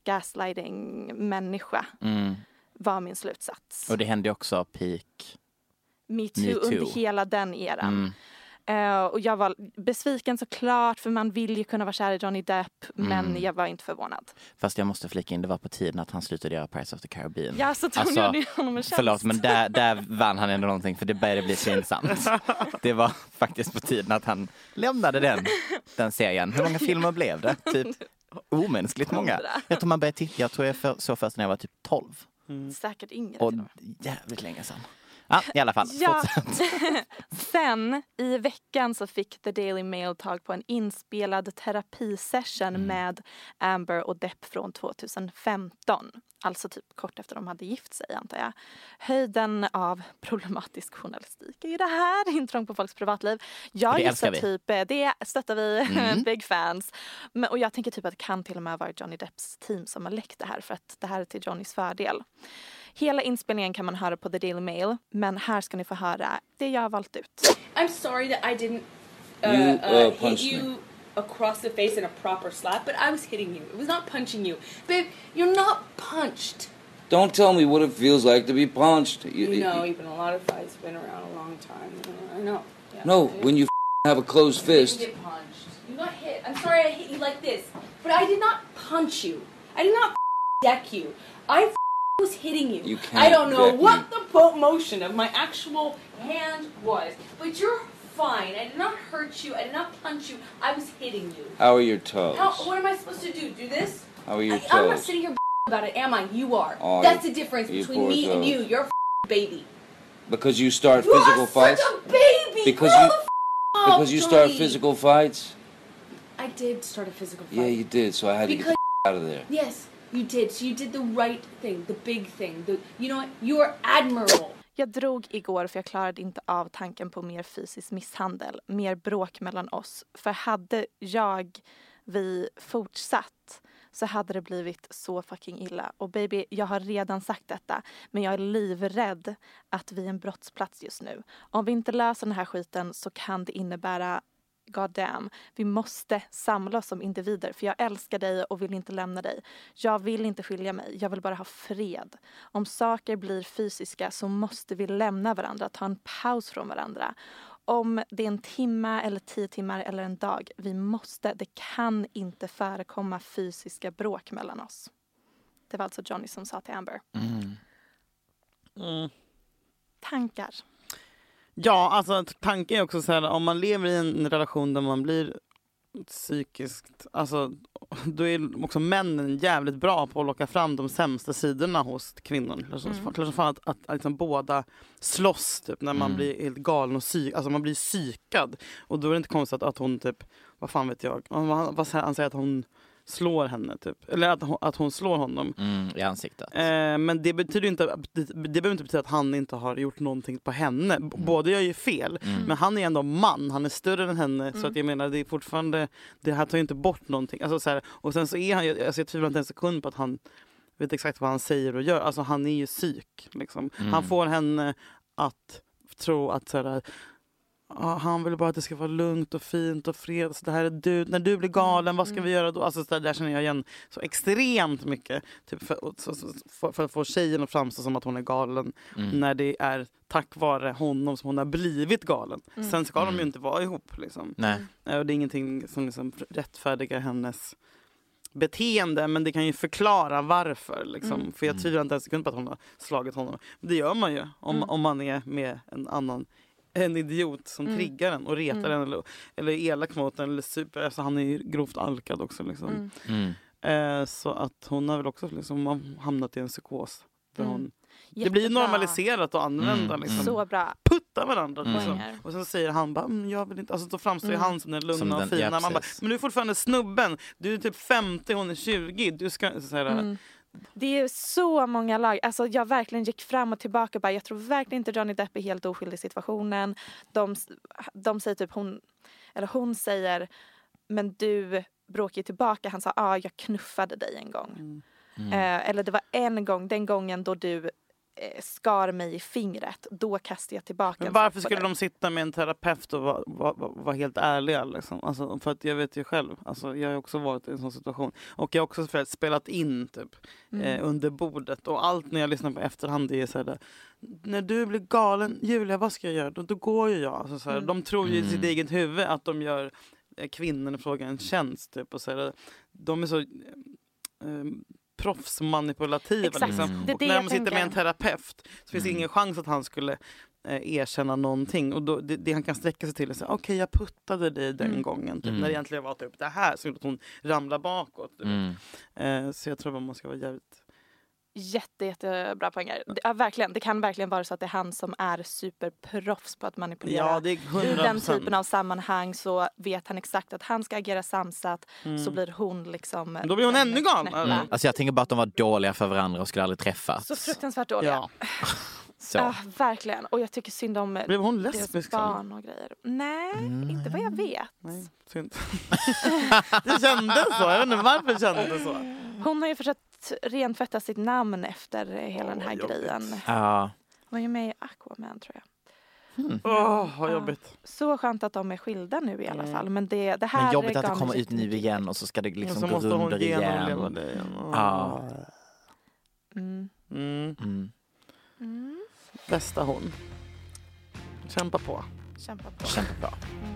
gaslighting-människa. Mm. Var min slutsats. Och det hände också peak... Me too, Me too under hela den eran. Mm. Uh, och jag var besviken såklart för man vill ju kunna vara kär i Johnny Depp mm. men jag var inte förvånad. Fast jag måste flika in, det var på tiden att han slutade göra Pirates of the Caribbean. Ja, så tog alltså, jag honom en tjänst. Förlåt, men där, där vann han ändå någonting för det började bli pinsamt. Det var faktiskt på tiden att han lämnade den, den serien. Hur många filmer blev det? Typ omänskligt många. Jag tror man började titta, jag tror jag för, så först när jag var typ tolv. Mm. Säkert yngre. Och jävligt länge sedan. Ja, i alla fall. Ja. Sen i veckan så fick The Daily Mail tag på en inspelad terapisession mm. med Amber och Depp från tjugohundrafemton. Alltså typ kort efter de hade gift sig, antar jag. Höjden av problematisk journalistik är ju det här. Intrång på folks privatliv. Jag det gissar vi. typ, det stöttar vi. Mm. Big fans. Men, och jag tänker typ att det kan till och med vara Johnny Depps team som har läckt det här. För att det här är till Johnnys fördel. Hela inspelningen kan man höra på The Daily Mail. Men här ska ni få höra det jag har valt ut. I'm sorry that I didn't uh, you, uh, uh, hit you me. across the face in a proper slap, but I was hitting you. It was not punching you. Babe, you're not punched. Don't tell me what it feels like to be punched. You, you know, even a lot of fights been around a long time. I know. Yeah. No, when you f- have a closed fist. You get punched. You got hit. I'm sorry I hit you like this, but I did not punch you. I did not deck you. I f- was hitting you. You can't I don't know what me. the po- motion of my actual hand was, but you're fine. I did not hurt you. I did not punch you. I was hitting you. How are your toes? How, what am I supposed to do? Do this? How are your I, toes? I'm not sitting here about it, am I? You are. Oh, That's you, the difference you between me toes. and you. You're a baby. Because you start you physical are fights? Such a baby. Because Grow you the f- Because you up, start Johnny. physical fights? I did start a physical fight. Yeah, you did. So I had because to get the f- out of there. Yes, you did. So you did the right thing, the big thing. The, you know what? You are admirable. Jag drog igår för jag klarade inte av tanken på mer fysisk misshandel, mer bråk mellan oss. För hade jag, vi fortsatt så hade det blivit så fucking illa. Och baby, jag har redan sagt detta, men jag är livrädd att vi är en brottsplats just nu. Om vi inte löser den här skiten så kan det innebära God damn, vi måste samla oss som individer för jag älskar dig och vill inte lämna dig. Jag vill inte skilja mig, jag vill bara ha fred. Om saker blir fysiska så måste vi lämna varandra, ta en paus från varandra. Om det är en timme eller tio timmar eller en dag, vi måste, det kan inte förekomma fysiska bråk mellan oss. Det var alltså Johnny som sa till Amber. Mm. Mm. Tankar? Ja, alltså tanken är också så här, om man lever i en relation där man blir psykiskt, alltså då är också männen jävligt bra på att locka fram de sämsta sidorna hos kvinnor. Mm. Klart fan att, att, att liksom båda slåss typ, när man mm. blir helt galen och psyk, alltså man blir psykad. Och då är det inte konstigt att, att hon typ, vad fan vet jag, vad säger han säger att hon slår henne typ. Eller att hon, att hon slår honom. Mm, i ansiktet. Eh, men det betyder inte, det, det behöver inte betyda att han inte har gjort någonting på henne. B- Mm. Båda gör ju fel. Mm. Men han är ändå man. Han är större än henne. Mm. Så att jag menar, det är fortfarande, det här tar ju inte bort någonting. Alltså, så här, och sen så är han, alltså, jag tvivlar inte en sekund på att han vet exakt vad han säger och gör. Alltså han är ju psyk. Liksom. Mm. Han får henne att tro att så här, ah, han vill bara att det ska vara lugnt och fint och fred. Så det här är du. När du blir galen, vad ska Mm. vi göra då? Alltså, så där, där känner jag igen så extremt mycket. Typ för, så, så, för, för att få tjejen att framstå som att hon är galen. Mm. När det är tack vare honom som hon har blivit galen. Mm. Sen ska de Mm. ju inte vara ihop. Liksom. Nej. Eh, Och det är ingenting som liksom rättfärdigar hennes beteende, men det kan ju förklara varför. Liksom. Mm. För jag Mm. tvivlar inte en sekund på att hon har slagit honom. Men det gör man ju om, Mm. om man är med en annan en idiot som Mm. triggar en och retar Mm. en eller, eller är elak mot en eller super. Alltså, han är ju grovt alkad också. Liksom. Mm. Mm. Eh, så att hon har väl också liksom hamnat i en psykos. För Mm. hon, det blir Jättebra. normaliserat att använda. Mm. Liksom. Så bra. Putta varandra. Mm. Liksom. Poänger. Och sen säger han bara, mm, jag vill inte. Alltså, då framstår ju Mm. han som den lugna Som och den- fina. ja, Man bara, precis. men du är fortfarande snubben. Du är typ femtio, hon är tjugo. Du ska så här, Mm. Det är så många lag. Alltså jag verkligen gick fram och tillbaka. Bara, jag tror verkligen inte Johnny Depp är helt oskyldig i situationen. De, de säger typ hon, eller hon säger, men du bråkar ju tillbaka. Han sa, ja ah, jag knuffade dig en gång. Mm. Mm. Eh, eller det var en gång, den gången då du eh, skar mig i fingret. Då kastade jag tillbaka Men en varför sak på skulle dig. de sitta med en terapeut och vara var, var, var helt ärliga? Liksom? Alltså, för att jag vet ju själv. Alltså, jag har också varit i en sån situation. Och jag har också för, spelat in typ, Mm. eh, under bordet. Och allt när jag lyssnar på efterhand det är så här, där, när du blir galen, Julia, vad ska jag göra? Då, då går ju jag. Alltså, så här, Mm. De tror ju i sitt Mm. eget huvud att de gör eh, kvinnorna frågan en tjänst. Typ, och så här, de är så... Eh, proffsmanipulativa. Exakt, Liksom. Mm. det är Och det när jag man sitter med tänker. en terapeut så finns det Mm. ingen chans att han skulle eh, erkänna någonting. Och då, det, det han kan sträcka sig till är att säga, okej, jag puttade dig den Mm. gången. Typ, Mm. När det egentligen var typ det här så att hon ramlar bakåt. Typ. Mm. Eh, så jag tror att man ska vara jävligt... Jätte, jättebra poänger. Det, ja, verkligen. Det kan verkligen vara så att det är han som är superproffs på att manipulera. Ja, det är I hundra den procent. typen av sammanhang så vet han exakt att han ska agera samsat. Mm. Så blir hon liksom... Då blir hon den ännu galen. knäppa. Mm. Alltså jag tänker bara att de var dåliga för varandra och skulle aldrig träffas. Så fruktansvärt dåliga. Ja. Så. Ja, verkligen. Och jag tycker synd om Blev hon deras lesbisk? barn och grejer. Nej, Mm. inte vad jag vet. Nej, synd. Det kändes så. Jag vet inte varför kändes det så. Hon har ju försökt rentvätta sitt namn efter hela den här Åh, jobbigt. grejen. Ja. Hon var ju med i Aquaman tror jag. Mm. Åh, vad Ja. jobbigt. Så skönt att de är skilda nu i alla Mm. fall. Men det, det här Men jobbigt att gav det kommer mig ut nu jättemycket. igen och så ska det Och liksom så gå måste hon runder genomleva igen. det igen. Åh. Ja. Mm. Mm. Mm. Mm. Bästa hon. Kämpa på. Kämpa på. Kämpa bra.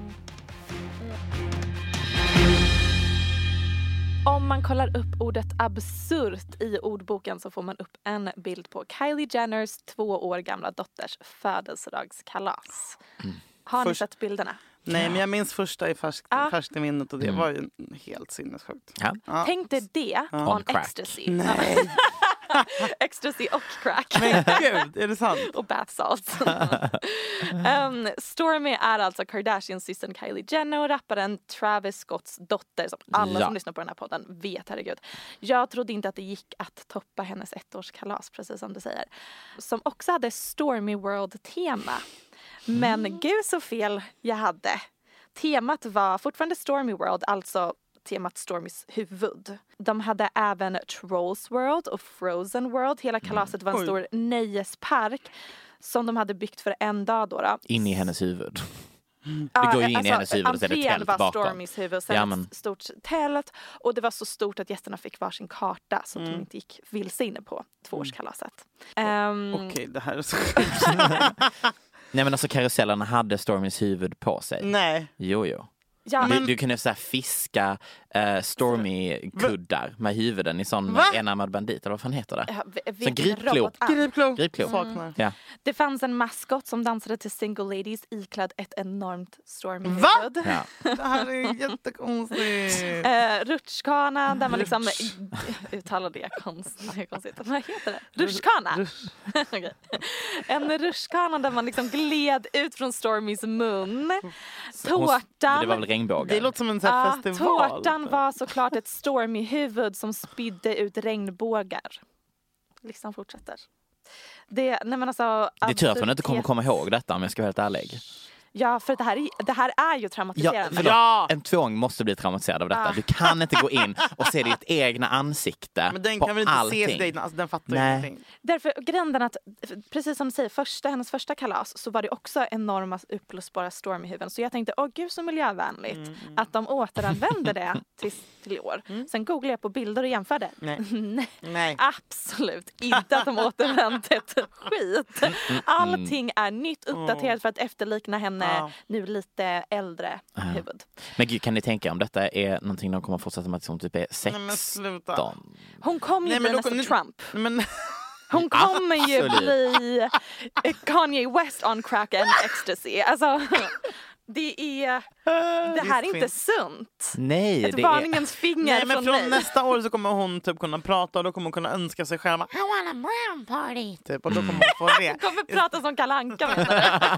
Om man kollar upp ordet absurt i ordboken så får man upp en bild på Kylie Jenners två år gamla dotters födelsedagskalas. Mm. Har ni Först- sett bilderna? Nej, men jag minns första i färskt, Ah. färskt i minnet och det Mm. var ju helt sinnessjukt. Ja. Ja. Tänk dig det Ja. on On crack. ecstasy. Nej, Ecstasy och crack. men gud, är det sant? och bath salts. um, Stormy är alltså Kardashians systern Kylie Jenner och rapparen Travis Scotts dotter som alla Ja. som lyssnar på den här podden vet, herregud. Jag trodde inte att det gick att toppa hennes ettårskalas, precis som du säger. Som också hade Stormy World-tema. Men gud så fel jag hade. Temat var fortfarande Stormy World, alltså temat Stormys huvud. De hade även Trolls World och Frozen World. Hela kalaset var en Oj. stor nöjespark som de hade byggt för en dag då. då. In i hennes huvud. Ja, Det går ju in i hennes huvud och så är det entrén tält var bakom. Stormys huvud, sen Ja, men- ett stort tält. Och det var så stort att gästerna fick varsin karta så att Mm. de inte gick vilse inne på tvåårskalaset. Um, Okej, det här är så Nej men alltså karusellerna hade Stormys huvud på sig. Nej. Jo jo. ja, Du, du kunde så här fiska uh, Stormy-kuddar med huvuden i sån Va? enarmad bandit, eller vad fan heter det? ja, v- Så vilken gripklo. robotarm. Gripklo. Gripklo. Saknar. Ja. Det fanns en maskot som dansade till Single Ladies iklädd ett enormt Stormy-huvud. Va? Ja. Det här är jättekonstigt. Eh, rutschkana där man liksom uttalar det konst, konstigt. Vad heter det? Rutschkana. Okej. En rutschkana där man liksom gled ut från Stormys mun. Hon- Tårtan. Det var väl regnbågar. Det låter som en sån här Ah, festival. tårtan var såklart ett Stormy-huvud som spydde ut regnbågar. Listan fortsätter. Det, nej men alltså, Det är tur att hon inte kommer absurditet- komma ihåg detta om jag ska vara helt ärlig. Ja, för det här, är, det här är ju Ja, traumatiserande. förlåt. Ja. En tvång måste bli traumatiserad av detta. Ah. Du kan inte gå in och se ditt egna ansikte Men den på kan väl inte allting. se dig, alltså den fattar ju Nej. ingenting. Därför grejen är att, precis som du säger, första, hennes första kalas så var det också enorma uppblåsbara Stormy-huvuden. Så jag tänkte, åh gud så miljövänligt Mm, att de återanvände det till, till i år. Sen googlade jag på bilder och jämförde. Nej. Nej. Nej. Absolut inte att de återvänt ett skit. Allting är nytt, uppdaterat för att efterlikna henne Ja. nu lite äldre huvud. Men gud, kan ni tänka om detta är någonting de kommer att fortsätta med tills hon typ är Nej, men sluta. sexton? Hon kommer ju Nej, bli men då- nästa nu- Trump. Men, Hon kommer ju Absolut. bli eh, Kanye West on crack and ecstasy. Alltså, det är... Det här är inte sunt. Nej, Ett det är... varningens finger nej, men från från mig. nästa år så kommer hon typ kunna prata och då kommer hon kunna önska sig själv. I want a brown party. Typ, och då kommer hon få det. Hon kommer prata som Kalle Anka, menar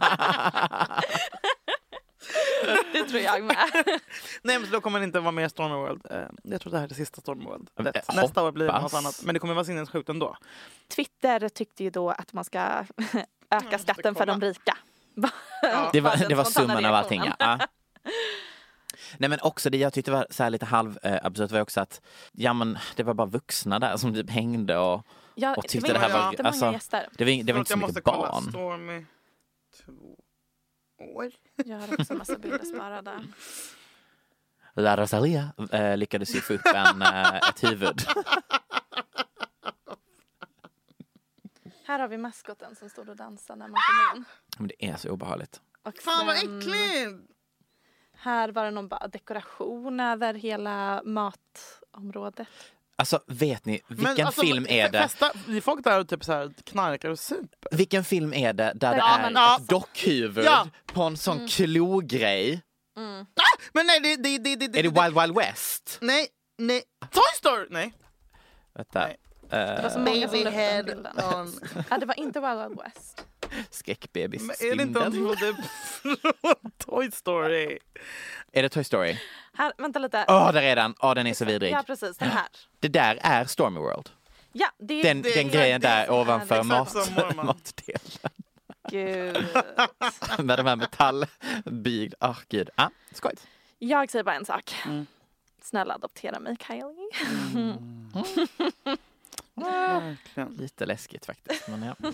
du? Det tror jag med. Nej, men så då kommer det inte vara med i Stormy World. Eh, Jag tror det här är det sista Stormy World. Eh, Det- Nästa år blir det hoppas. något annat. Men det kommer vara sinnessjukt ändå. Twitter tyckte ju då att man ska öka skatten för de rika. Det var, den det var spontana summan av allting. Ja. reaktionen. Ja. Nej, men också det jag tyckte var så här lite halv eh, absurt var också att ja, men det var bara vuxna där som typ hängde och, Ja, och tyckte det det var här var... jättemånga Alltså, gäster. det var, det var Förlåt, inte så jag mycket måste kolla. barn. Stormy två år. Jag har också en massa bilder sparade. La Rosalia eh, lyckades ju få upp en, eh, ett huvud. Här har vi maskoten som stod och dansade när man kom in. Men det är så obehagligt. Och Fan vad sen- äckligt! Här var det någon bara dekoration över hela matområdet. Alltså vet ni, vilken Men, alltså, film är det? Festa, vi folk där och typ så här knarkar och super. Vilken film är det där det Ja, är men- ja. ett dockhuvud Ja. på en sån klogrej? Men nej, det, det, det, det, Är det Wild Wild West? Nej, nej. Toy Story! Nej. Vänta. Nej. Det var så Uh, många som la upp den Babyhead bilden. on... Ja, det var inte Wild Wild West. Men Skräckbebis är det inte spindel. någonting från typ Toy Story? Är det Toy Story? Här, vänta lite. Åh, där är den. Åh, den är så vidrig. Ja, precis. Den här. Det där är Stormy World. Ja, det är... Den, det- den ja, grejen det- där ovanför exakt mat, som Mormon. matdelen. Gud. Med de här metallbyggd. Åh, oh, gud. Ah, skojt. Jag säger bara en sak. Mm. Snälla adoptera mig, Kylie. Verkligen. Lite läskigt faktiskt. Men ja.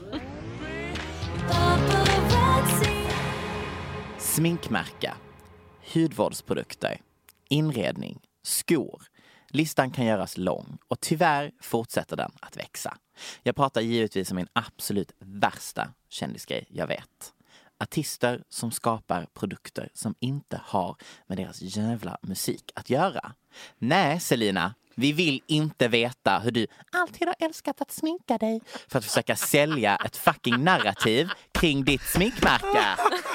Sminkmärka, hudvårdsprodukter, inredning, skor. Listan kan göras lång och tyvärr fortsätter den att växa. Jag pratar givetvis om min absolut värsta kändisgrej jag vet. Artister som skapar produkter som inte har med deras jävla musik att göra. Nej, Selina, vi vill inte veta hur du alltid har älskat att sminka dig för att försöka sälja ett fucking narrativ kring ditt sminkmärke.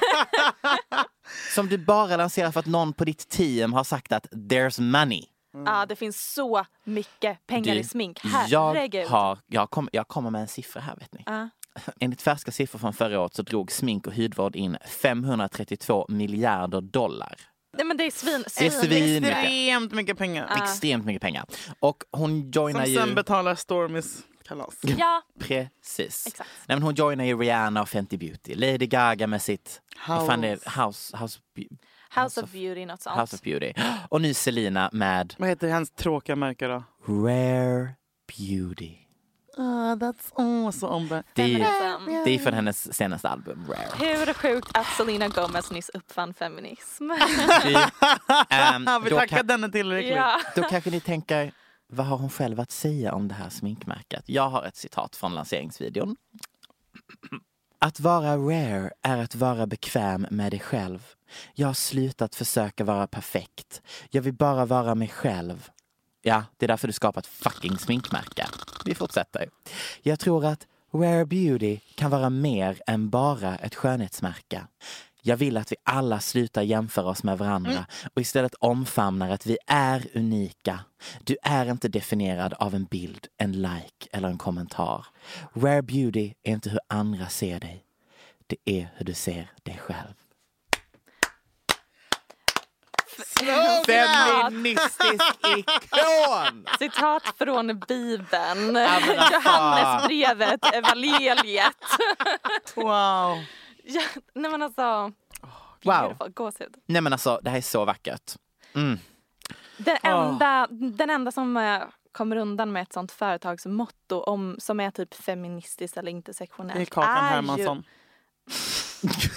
Som du bara lanserar för att någon på ditt team har sagt att there's money. Ja, det finns så mycket pengar Du, i smink. Jag, Herregud. har, jag, kom, jag kommer med en siffra här, vet ni. Ja. Enligt färska siffror från förra året så drog smink och hudvård in femhundratrettiotvå miljarder dollar. Nej, men det är svin, Det är svin. svin mycket. Extremt mycket pengar. Ja. Extremt mycket pengar. Och hon joinar Som ju... sen betalar Stormys kalas. Ja, Precis. exakt. Nej, men hon joinar ju Rihanna och Fenty Beauty. Lady Gaga med sitt... Vad fan det är? House, house, Be- House of Beauty, något sånt. House of Beauty. Och nu Selina med Vad heter hans tråkiga märke då? Rare Beauty. Ah, that's awesome. Det är, ju- Feminism. det är från hennes senaste album, Rare. Hur sjukt att Selena Gomez nyss uppfann feminism. Ehm, Vi då, tackar kan, denne tillräckligt. Ja. då kanske ni tänker, vad har hon själv att säga om det här sminkmärket? Jag har ett citat från lanseringsvideon. Att vara rare är att vara bekväm med dig själv. Jag har slutat försöka vara perfekt. Jag vill bara vara mig själv. Ja, det är därför du skapat fucking sminkmärke. Vi fortsätter. Jag tror att Rare Beauty kan vara mer än bara ett skönhetsmärke. Jag vill att vi alla slutar jämföra oss med varandra och istället omfamnar att vi är unika. Du är inte definierad av en bild, en like eller en kommentar. Rare Beauty är inte hur andra ser dig. Det är hur du ser dig själv. Feministisk ikon! Citat från Bibeln. Ja, men alltså. Johannesbrevet, evangeliet. Wow. Ja, nej men alltså... Wow. Gåshud. Nej men alltså, det här är så vackert. Mm. Den enda, den enda som uh, kommer undan med ett sånt företagsmotto om, som är typ feministiskt eller intersektionellt Det är Kakan är Hermansson. Ju...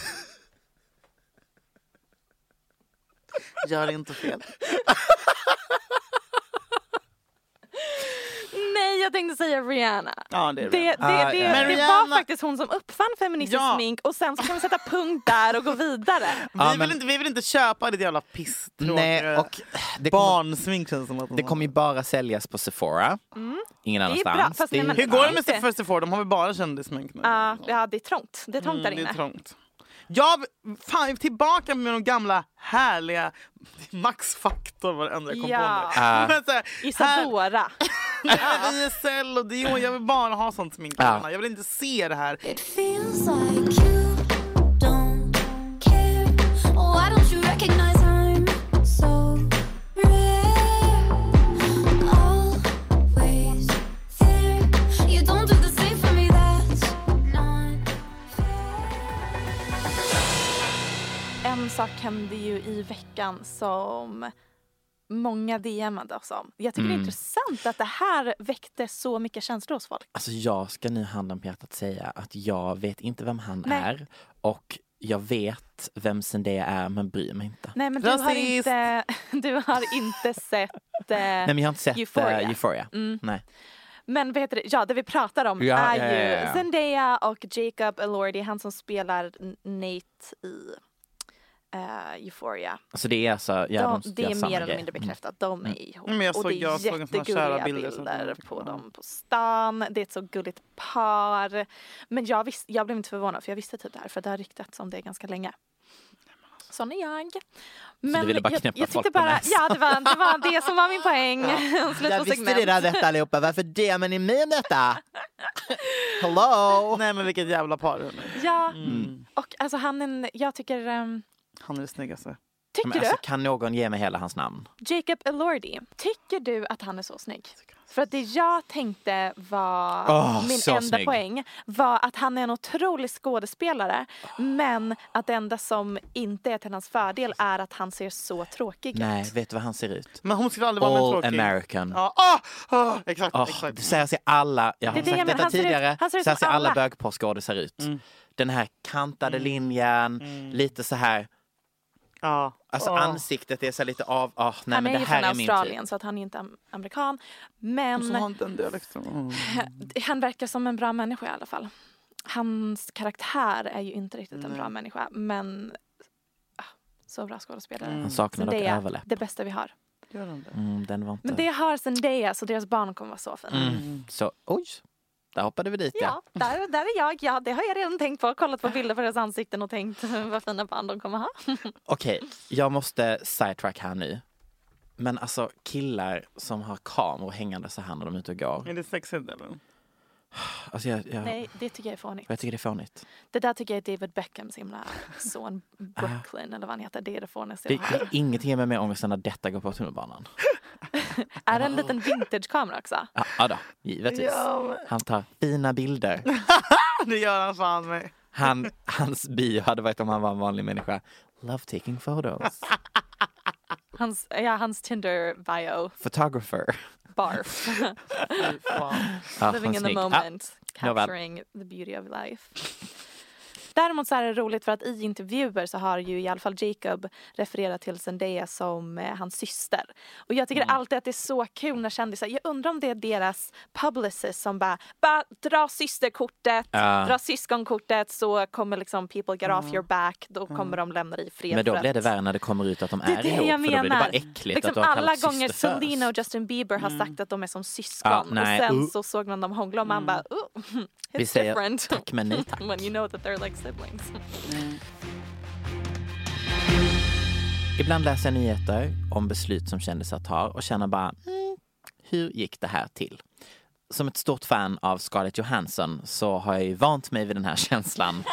Gör inte fel. Nej, jag tänkte säga Rihanna. Ja, det är det, det, Rihanna. det, det, Men det Rihanna- var faktiskt hon som uppfann feministiskt Ja. smink och sen så kan vi sätta punkt där och gå vidare. Vi, Ja, vill men- inte, vi vill inte köpa ditt jävla piss. Nej, och det kommer, barnsmink känns som att det kommer ju bara säljas på Sephora. Ingen är annanstans. bra, fast nej, men- Hur går det med Inte. för Sephora? De har väl bara kändissmink nu? Uh, ja, det är trångt. Det är trångt där Mm, det inne. är trångt. Jag, fan, tillbaka med de gamla härliga Max Factor var det enda jag kom Ja. på nu. Uh. Men så här, Isadora. här, I S L och Dior, jag vill bara ha sånt smink. Ja. Jag vill inte se det här. It feels like you don't care. Why don't you recognize I'm so rare? Always there. You don't do the same for me, that's not fair. En sak hände ju i veckan som många D M:ade oss om. Jag tycker det är intressant att det här väckte så mycket känslor hos folk. Alltså jag ska nu handen på hjärtat säga att jag vet inte vem han Nej. är. Och jag vet vem Zendaya är men bryr mig inte. Nej, men du har, Rasist. inte, du har inte sett... Eh, Nej men jag har inte sett Euphoria. Euphoria. Euphoria. Mm. Nej. Men vad heter det? Ja, det vi pratar om Ja, är ja, ja, ju ja, ja. Zendaya och Jacob Elordi, han som spelar N- Nate i uh, Euphoria. Alltså det är alltså, ja, de, de det gör är samma mer eller grej. mindre bekräftat. De är ihop. Men jag och såg- det är jag såg en sån här kära jättegulliga bilder bilder, som jag fick- på ja. dem på stan. Det är ett så gulligt par. Men jag, visst, jag blev inte förvånad för jag visste typ det här. För det har ryktats om det ganska länge. Sån är jag. Men du ville bara jag, knäppa jag folk tyckte på bara, näsan. ja det var, det var det som var min poäng. Slut på segment. detta allihopa. Varför det men ni med om detta? Hello! Nej men vilket jävla par. hörni. Ja, Mm. och alltså han är en, jag tycker, um, Han är det snyggaste. tycker Men du? alltså, kan någon ge mig hela hans namn? Jacob Elordi, tycker du att han är så snygg? För att det jag tänkte var, Åh, min så enda snygg. poäng var att han är en otrolig skådespelare men att det enda som inte är till hans fördel är att han ser så tråkig Nej, ut. vet du vad han ser ut? Men hon skulle aldrig vara med en All tråkig. American. Ja, ah, ah, exakt, Oh, exakt. du säger sig alla, jag har Det är det jag sagt menar, detta han ser ut- tidigare, han ser ut så här som ser alla alla. bögporrskådisar ut. Mm. Den här kantade linjen, lite så här, Ja. alltså Ah. ansiktet är så här lite av, oh, nej Han men är det ju här från är min Australien typ. så att han är inte am- amerikan. Och Men så har han den dialekten. Mm. han verkar som en bra människa i alla fall. Hans karaktär är ju inte riktigt en Nej. bra människa men ah, så bra skådespelare. Mm. Han saknar dock Zendaya, överläpp. det bästa vi har. Gör han det? Mm, den var inte... Men det har Zendaya så deras barn kommer vara så fina. Mm. Så, oj, där hoppade vi dit ja. Ja, där, där är jag. Ja, det har jag redan tänkt på. Kollat på bilder på deras ansikten och tänkt vad fina barn de kommer ha. Okej, jag måste sidetrack här nu. Men alltså killar som har kameror hängande så här när de är ute och går. Är det sexigt eller? Alltså jag, jag, Nej, det tycker jag är fånigt. jag tycker det är fånigt. Det där tycker jag är David Beckhams himla son Brooklyn eller vad han heter. Det är det fånigaste Det jag har. är inget ger mig mer ångest än när detta går på tunnelbanan. Är det en liten vintage-kamera också? Ja, ja då, givetvis. Ja, men- Han tar fina bilder. Det gör han fan med. Han, hans bio hade varit om han var en vanlig människa. Love taking photos. Hans, ja, hans Tinder bio. Photographer. Barf. Fy fan. Ja, Living in the snygg. moment. Ja, nåväl. Capturing the beauty of life. Däremot så är det roligt för att i intervjuer så har ju i alla fall Jacob refererat till Zendaya som eh, hans syster. Och jag tycker alltid att det är så kul när kändisar, jag undrar om det är deras publicist som bara, bara dra systerkortet, Ja. dra syskonkortet så kommer liksom people get off your back, då kommer de lämna dig i fred. Men då för blir att- det värre när det kommer ut att de det är är det ihop. jag För då blir det bara menar. äckligt Liksom att de har alla kallat gånger syster Selena och först. Justin Bieber har sagt att de är som syskon. Ja, nej, och sen uh. så såg man dem hångla och man bara, oh, it's Vi säger different. tack men nej tack. When you know that they're like siblings. Ibland läser jag nyheter om beslut som kändisar tar och känner bara, mm, hur gick det här till? som ett stort fan av Scarlett Johansson så har jag ju vant mig vid den här känslan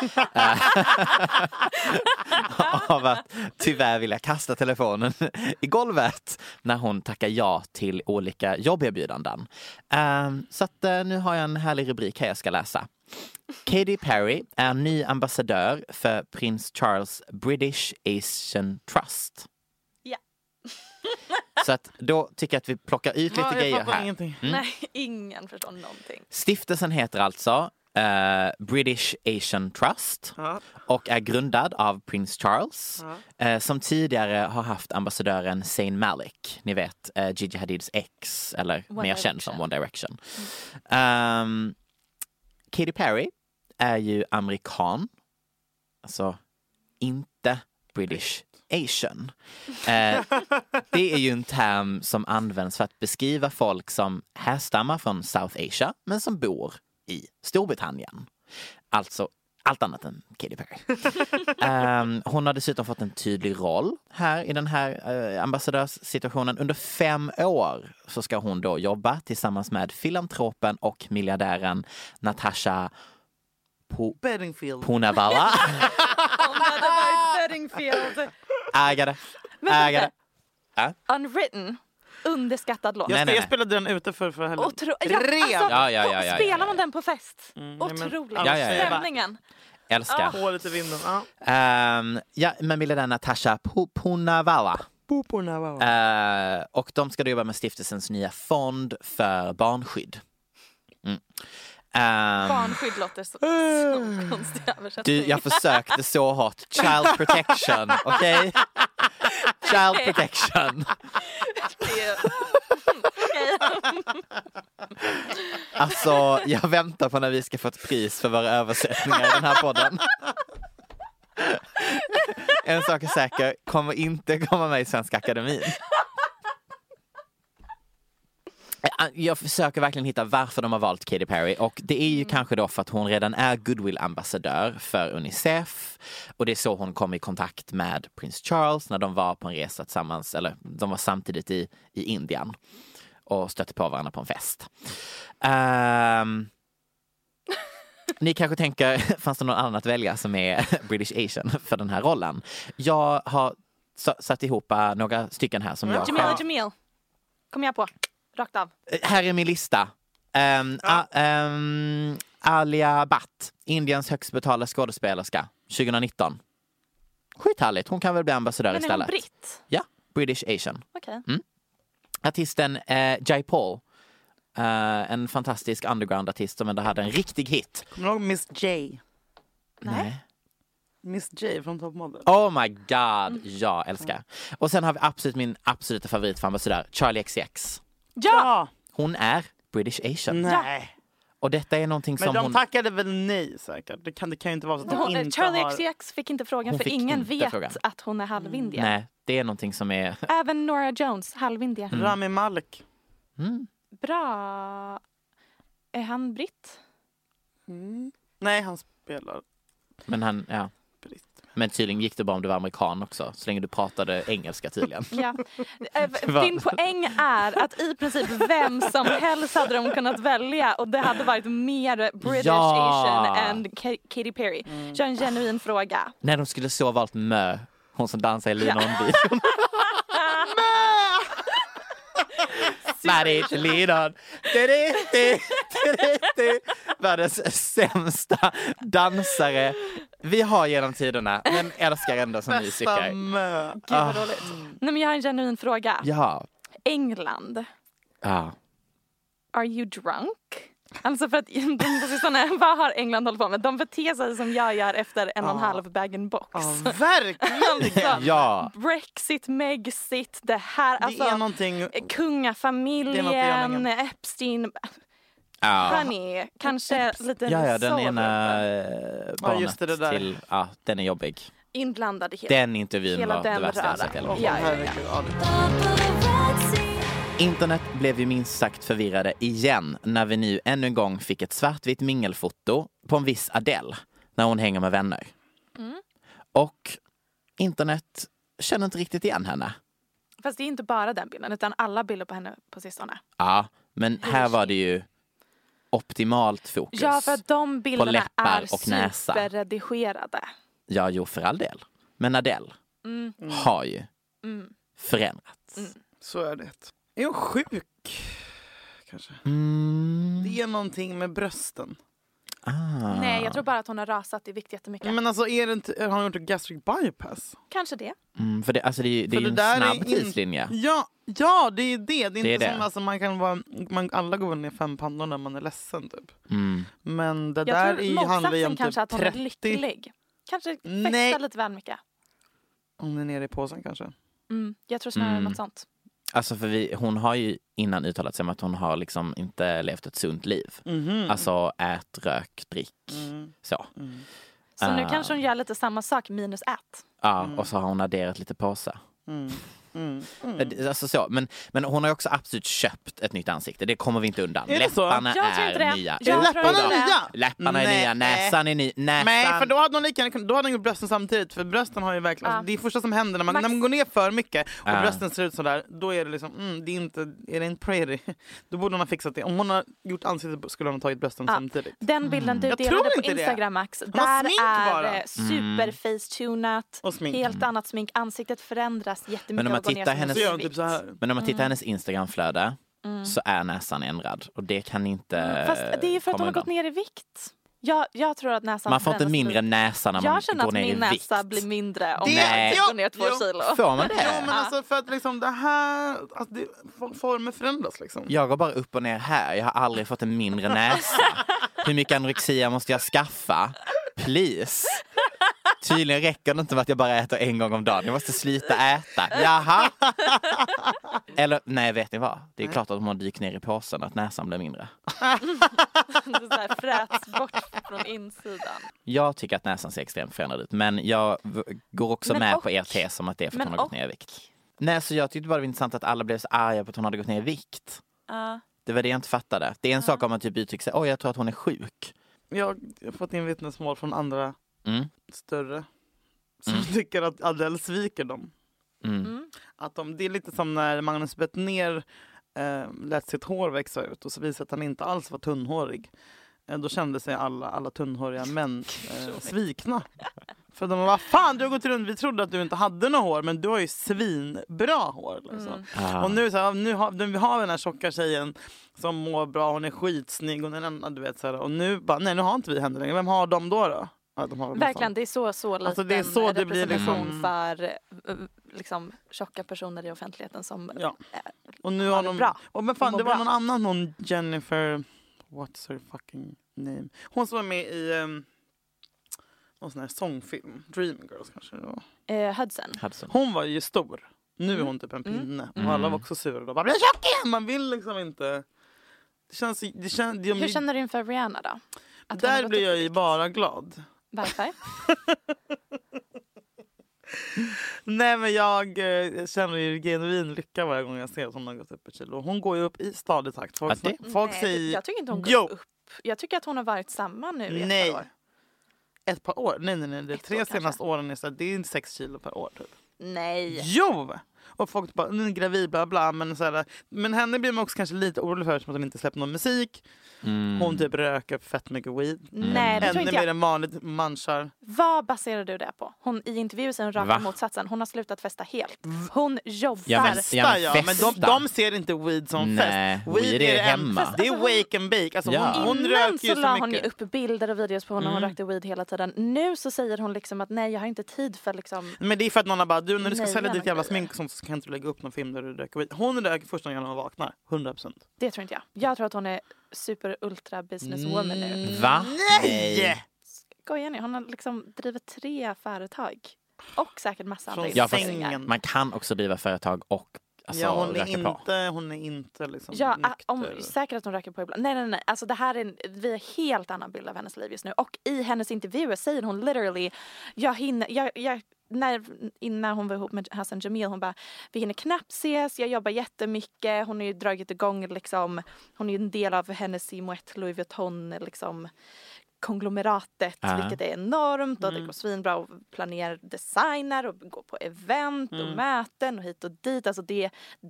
av att tyvärr vilja kasta telefonen i golvet när hon tackar ja till olika jobberbjudanden. Um, så att uh, nu har jag en härlig rubrik här jag ska läsa. Katy Perry är ny ambassadör för prins Charles British Asian Trust. Ja. Så att då tycker jag att vi plockar ut lite Ja, jag grejer fattar här. ingenting. Mm. Nej, ingen förstår någonting. Stiftelsen heter alltså uh, British Asian Trust Ja. och är grundad av prins Charles Ja. uh, som tidigare har haft ambassadören Zayn Malik. Ni vet, uh, Gigi Hadids ex, eller One mer känd Direction. som One Direction. Mm. Um, Katy Perry är ju amerikan. Alltså inte British Asian. Eh, det är ju en term som används för att beskriva folk som härstammar från South Asia men som bor i Storbritannien. Alltså allt annat än Katy Perry. um, hon har dessutom fått en tydlig roll här i den här uh, ambassadörssituationen. Under fem år så ska hon då jobba tillsammans med filantropen och miljardären Natasha Po- Bedingfield. Poonawalla. Om det hade varit Bedingfield. Ägare. Men Ägare. vänta. Unwritten. Underskattad låt. Jag, Nej, nej, nej. jag spelade den ute för, för helgen. Otro- ja, Ren! alltså, Ja, ja, ja, ja, ja, spelar ja. man den på fest? Mm, nej, men- Otroligt. Ja, ja, ja. Stämningen. Älskar. Hålet i vinden. Ja. Um, ja, men miljardären Natasha Po- Poonawalla. Poporna, wow. Uh, och de ska då jobba med stiftelsens nya fond för barnskydd. Mm. Um, Barnskydd låter så, så konstig översättning. du, jag försökte så hårt. Child protection, okej? Okay? Child protection. Det är- Alltså, jag väntar på när vi ska få ett pris för våra översättningar i den här podden. En sak är säker, kommer inte komma med i Svenska Akademin. Jag försöker verkligen hitta varför de har valt Katy Perry och det är ju mm. kanske då för att hon redan är goodwill-ambassadör för Unicef och det är så hon kom i kontakt med prins Charles när de var på en resa tillsammans, eller de var samtidigt i, i Indien och stötte på varandra på en fest. Um, ni kanske tänker, fanns det någon annan att välja som är British Asian för den här rollen? Jag har satt ihop några stycken här som jag... Jamil, Jamil. Kom jag på. Rakt av. Här är min lista. Um, Ja. a, um, Alia Bhatt, Indiens högst betalda skådespelerska, tjugonitton. Skithärligt, hon kan väl bli ambassadör Men är hon istället. britt? Ja, British Asian. Okej. Mm. Artisten eh, Jai Paul, uh, en fantastisk underground-artist som ändå hade en riktig hit. Kommer du ihåg Miss J? Nej. Miss J från Top Model. Oh my god, jag älskar. Och sen har vi absolut min absoluta favorit för ambassadör, Charlie X C X. Ja! Hon är British Asian. Nej. Och detta är någonting Men som de hon... tackade väl nej säkert. Det kan, det kan ju inte vara så att de Hon, inte Charlie har... X C X fick inte frågan Hon för fick ingen inte vet frågan. att hon är halvindier. Nej, det är någonting som är... Även Nora Jones, halvindier. Mm. Rami Malek. Mm. Bra. Är han britt? Mm. Nej, han spelar Men han, ja. britt. Men tydligen gick det bara om du var amerikan också, så länge du pratade engelska tydligen. Ja. Eh, Din poäng är att i princip vem som helst hade de kunnat välja och det hade varit mer British Ja. Asian än Ka- Katy Perry. Mm. Så en genuin fråga. När de skulle så valt Mö, hon som dansar i Linon-videon. Marit Linon. Världens sämsta dansare vi har genom tiderna, men älskar ändå som Bästa musiker. mö. Gud vad dåligt. Nej, men jag har en genuin fråga. Ja. England. Ja. Are you drunk? Alltså för att de på sistone, vad har England hållit på med? De beter sig som jag gör efter en och en Ja. halv bag-in-box. Ja, verkligen. Alltså, Ja. Brexit, Megxit, det här, alltså det är någonting... eh, Det är något i kungafamiljen, ordningen. Epstein, Ja. hörni, kanske lite Ja, ja, den sorg. ena eh, barnet just det, det där. till, ja, den är jobbig. Inblandad i hela, Den intervjun hela var det den värsta jag röran. sett i hela mitt Ja, liv. ja, Herregud, ja. ja. Internet blev ju minst sagt förvirrade igen när vi nu ännu en gång fick ett svartvitt mingelfoto på en viss Adele när hon hänger med vänner. Mm. Och internet känner inte riktigt igen henne. Fast det är inte bara den bilden utan alla bilder på henne på sistone. Ja, men här var det ju optimalt fokus. Ja, för att de bilderna läppar är och näsa. superredigerade. Ja, jo, för all del. Men Adele Mm. har ju Mm. förändrats. Mm. Så är det. Är hon sjuk? Kanske. Mm. Det är någonting med brösten. Ah. Nej, jag tror bara att hon har rasat i vikt jättemycket. Men alltså, är det inte, har hon gjort en gastric bypass? Kanske det. Mm, för det, alltså det, det är För ju en det där snabb är in- tidslinje. Ja, ja, det är det. Det är Det inte är det. som alltså, man kan vara... Man, alla går väl ner fem pannor när man är ledsen, typ. Mm. Men det Jag där tror är, handlar ju om motsatsen kanske typ att hon är trettio... lycklig. Kanske festar Nej. lite väl mycket. Hon är nere i påsen kanske. Mm. Jag tror snarare Mm. något sånt. Alltså för vi, hon har ju innan uttalat sig om att hon har liksom inte levt ett sunt liv. Mhm. Alltså ät, rök, drick. Mm. Så. Mm. Så nu Ah. kanske hon gör lite samma sak minus ät. Ja, Mm. och så har hon adderat lite påsar. Mm. Mm. Mm. Eh, Alltså så. Men, men hon har ju också absolut köpt ett nytt ansikte. Det kommer vi inte undan. Är det så? Läpparna Jag tror inte är det. nya. Jag Är tror läpparna inte det. nya? Läpparna är Nej. nya, näsan är ny. Näsan... Nej, för då hade hon lika gärna kunnat- då hade hon gjort brösten samtidigt. För brösten har ju verkligen, Ja. alltså, det är första som händer när man, Max- när man går ner för mycket och Ja. brösten ser ut sådär. Då är det liksom, mm, det är inte, är det inte pretty? Då borde hon ha fixat det. Om hon har gjort ansiktet skulle hon ha tagit brösten Ja. samtidigt. Den bilden du Jag tror delade på inte det. Instagram, Max. har Där smink är bara. eh, superfacetunat. Och smink. Helt annat smink. Ansiktet förändras jättemycket. Men om man och går ner tittar som hennes- Så en gör hon vikt. typ så här. Men om man tittar Mm. på hennes Instagramflöde så är näsan ändrad. Och det kan inte Fast det är ju för att komma hon har undan. gått ner i vikt. Jag, jag tror att näsan Man får inte förändras mindre lite. näsa när man Jag känner går att ner i min vikt. näsa blir mindre om Det- jag ja, går ner två ja. kilo. Får man det? Jo, men alltså för att liksom det här, alltså det, former förändras liksom. Jag går bara upp och ner här. Jag har aldrig fått en mindre näsa. Hur mycket anorexia måste jag skaffa? Please. Tydligen räcker det inte med att jag bara äter en gång om dagen. Jag måste sluta äta. Jaha. Eller, nej, vet ni vad? Det är klart att om man dyker ner i påsen att näsan blir mindre. Det så här fräts bort från insidan. Jag tycker att näsan ser extremt förändrad ut. Men jag v- går också Men med och- på er tes om att det är för att men hon har gått och- ner i vikt. Nej, så jag tyckte bara det var intressant att alla blev så arga på att hon hade gått ner i vikt. Ja. Det var det jag inte fattade. Det är en sak om man typ uttrycker sig, oj jag tror att hon är sjuk. Jag har fått in vittnesmål från andra Mm. större som Mm. tycker att Adele sviker dem. Mm. Mm. Att de, det är lite som när Magnus Bettner eh, lät sitt hår växa ut och så visade att han inte alls var tunnhårig. Eh, då kände sig alla, alla tunnhåriga män eh, svikna. För de var, vad fan, du har gått runt, vi trodde att du inte hade något hår, men du har ju svinbra hår. Liksom. Mm. Ah. Och nu, så här, nu, har, nu har vi den här tjocka tjejen som mår bra, hon är skitsnygg och, den enda, du vet, så här, och nu bara, nej nu har inte vi henne längre. Vem har de då? då? Ja, de har Verkligen, det är så, så liten Alltså, det är så det blir representation liksom- för eh, liksom, tjocka personer i offentligheten som Ja. eh, Och nu har har det de... bra. Och men fan, De det mår var bra. någon annan, någon Jennifer... What's her fucking name? Hon som var med i um, någon sån här sångfilm. Dreamgirls kanske det var. eh, Hudson. Hudson. Hon var ju stor. Nu är Mm. hon typ en Mm. pinne. Mm. Och alla var också sura. De bara, blir tjock igen! Man vill liksom inte... Det känns... Det känns det, Hur känner du inför Rihanna då? Att hon har där gått blir upp i jag ju vikt? bara glad. Varför? Nej men jag eh, känner ju genuin lycka varje gång jag ser att hon har gått upp ett kilo. Hon går ju upp i stadig takt. Folk, Ja, det- folk Nej, säger... jag tycker inte hon Jo! går upp. Jag tycker att hon har varit samma nu i ett Nej. par år. Ett par år? Nej, nej, nej. De Ett tre år senaste kanske. åren är så här, det är sex kilo per år typ. Nej. Jo! Och folk bara, nu är gravid, bla bla. Men, så här, men henne blir man också kanske lite orolig för eftersom att hon inte släpper någon musik. Mm. Hon typ röker fett mycket weed. Nej, det tror Ännu inte mer jag. än vanligt manchar. Vad baserar du det på? Hon i intervjuer säger hon raka Va? motsatsen. Hon har slutat festa helt. Hon jobbar. Ja, men- Festa, ja, ja. men Men de, festa. de ser inte weed som Nej, fest. weed är hemma. En, det är wake and bake. Alltså, Ja. hon, hon Innan röker ju så så la hon ju mycket. upp bilder och videos på henne. Hon Mm. rökte weed hela tiden. Nu så säger hon liksom att nej, jag har inte tid för liksom... Men det är för att någon har bara, du när du ska Nej, sälja ditt gärna jävla grejer. smink så kan inte du lägga upp någon film där du röker weed. Hon röker första gången hon vaknar. hundra procent. Det tror inte jag. Jag tror att hon är super ultra businesswoman Mm. nu. Va? Nej! Skojar ni? Hon har liksom drivit tre företag. Och säkert massa andra Från Ja, fast investeringar. man kan också driva företag och alltså, Ja, hon är röka på. inte, hon är inte liksom Ja, nykter. ah, om, säkert att hon röker på ibland. Nej, nej, nej. Alltså det här är en, vi har en helt annan bild av hennes liv just nu. Och i hennes intervjuer säger hon literally, jag hinner, jag, jag, när, innan hon var ihop med Hassan Jamil, hon bara, vi hinner knappt ses, jag jobbar jättemycket, hon har ju dragit igång liksom, hon är ju en del av hennes Moet Louis Vuitton liksom konglomeratet, Ja. vilket är enormt och det Mm. går svinbra och planerar designer och går på event och Mm. möten och hit och dit. Alltså det,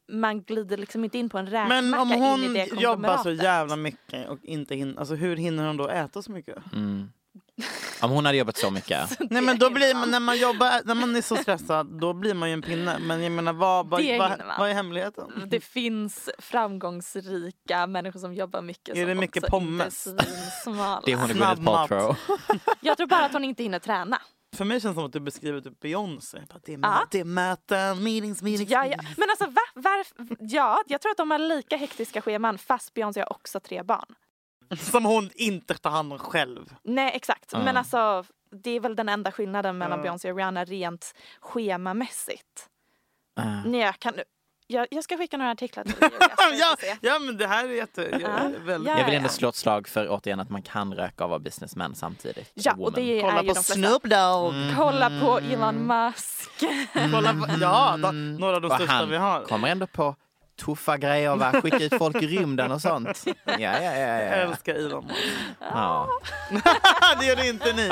man glider liksom inte in på en räkmacka. Men om in i hon det jobbar så konglomeratet. jävla mycket och inte hinner, alltså hur hinner hon då äta så mycket? Mm. Om hon hade jobbat så mycket. Nej men då blir man, när man jobbar, när man är så stressad, då blir man ju en pinne. Men jag menar, vad, vad, Det vad, hinner man. vad är hemligheten? Det finns framgångsrika människor som jobbar mycket. Är som det mycket också pommes? inte är svinsmala. Det är hon och Snabb Gwyneth Paltrow. Jag tror bara att hon inte hinner träna. För mig känns det som att du beskriver typ Beyoncé. Det är, Ja. mö- det är möten, meetings, meetings, Ja, ja. meetings. Men alltså, va? Varf- ja, jag tror att de har lika hektiska scheman fast Beyoncé har också tre barn. Som hon inte tar hand om själv. Nej, exakt. Ja. Men alltså, det är väl den enda skillnaden mellan Ja. Beyoncé och Rihanna rent schemamässigt. Uh. Nej, jag, kan, jag, jag ska skicka några artiklar till dig. Jag ska ja, se. ja men det här är jätte, jag, Ja. väldigt... Ja. Jag vill ändå slå ett slag för återigen att man kan röka och vara businessman samtidigt. Ja, Woman. och det Kolla är ju på de flesta. Snoop Dogg. Kolla på Elon Musk. Kolla på, ja, då, några av de Och största han vi har. kommer ändå på tuffa grejer, va? Skicka ut folk i rymden och sånt. Ja, ja, ja, ja. Jag älskar Elon Musk. Ja. Det gör inte ni.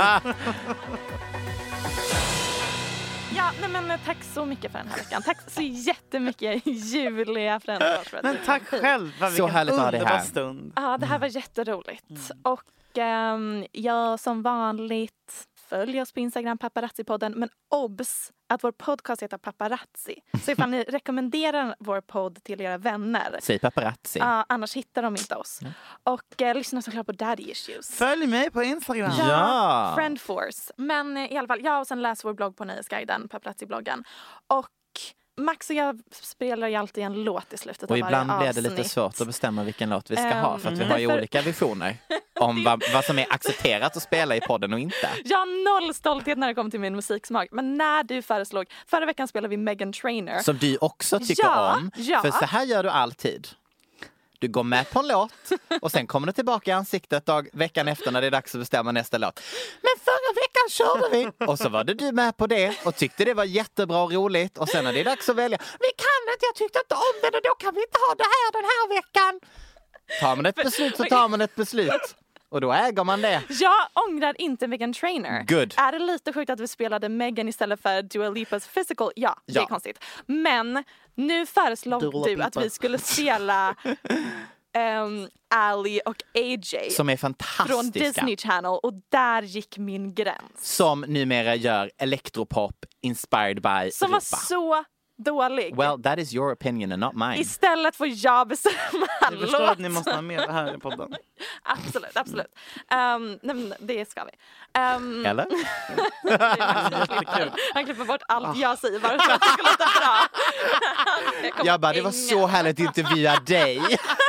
Ja, nej, men tack så mycket för den här veckan. Tack så jättemycket, Julia Frändfors, för att Men du tack kom hit. själv. Vad Så vilken härligt att ha dig underbar här. stund. Ja, det här var jätteroligt. Och ehm, jag som vanligt följer oss på Instagram, Paparazzi-podden. Men obs att vår podcast heter Paparazzi. Så ifall ni rekommenderar vår podd till era vänner, Säg paparazzi. ja, annars hittar de inte oss. Och eh, lyssna såklart på Daddy Issues. Följ mig på Instagram. Ja. Friendforce. Men eh, i alla fall, ja, och sen läs vår blogg på Nöjesguiden, Paparazzi-bloggen. Och Max och jag spelar ju alltid en låt i slutet Och av ibland varje blir det lite avsnitt. svårt att bestämma vilken låt vi ska Ehm, ha. För att vi har ju för- olika visioner om vad, vad som är accepterat att spela i podden och inte. Jag har noll stolthet när det kommer till min musiksmak. Men när du föreslog, förra veckan spelade vi Meghan Trainor. Som du också tycker Ja, om. ja. För så här gör du alltid. Du går med på en låt och sen kommer det tillbaka i ansiktet dag, veckan efter när det är dags att bestämma nästa låt. Men förra veckan körde vi! Och så var det du med på det och tyckte det var jättebra och roligt. Och sen när det är dags att välja. Vi kan inte, jag tyckte inte om det och då kan vi inte ha det här den här veckan. Tar man ett beslut så tar man ett beslut. Och då äger man det. Jag ångrar inte Meghan Trainor. Good. Är det lite sjukt att vi spelade Meghan istället för Dua Lipas Physical? Ja, det Ja. är konstigt. Men nu föreslog Dua du Lipa. att vi skulle spela um, Ali och A J Som är från fantastiska. Disney Channel. Och där gick min gräns. Som numera gör elektropop inspired by Som var Europa. så dålig. Well, that is your opinion and not mine. Istället får jag bestämma Jag förstår låt. att ni måste ha med det här i podden. Absolut, absolut. Um, nej, men det ska vi. Um, Eller? det är Max som klipper. Han klipper bort allt jag säger bara för att det ska låta bra. Det kommer Jag bara, det var så ingen. härligt att intervjua dig.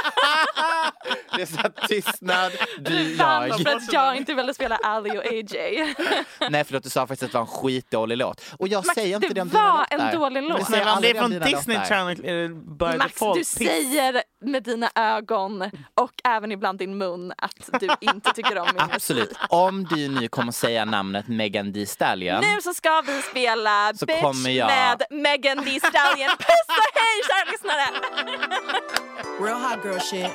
Det är så här tystnad. Du, Fan, jag. för att jag inte ville spela Ali och A J. Nej, förlåt, du sa faktiskt att det var en skitdålig låt. Och jag Max, säger inte det det om dina var låtar. en dålig låt. Det säger Men om det aldrig är från dina Disney låtar. Channel är det by Max, default du piss. säger med dina ögon och även ibland din mun att du inte tycker om min Absolut. musik. Om du nu kommer säga namnet Megan Thee Stallion. Nu så ska vi spela Så Bitch kommer jag- med Megan Thee Stallion. Puss och hej, kära lyssnare! Real hot girl shit.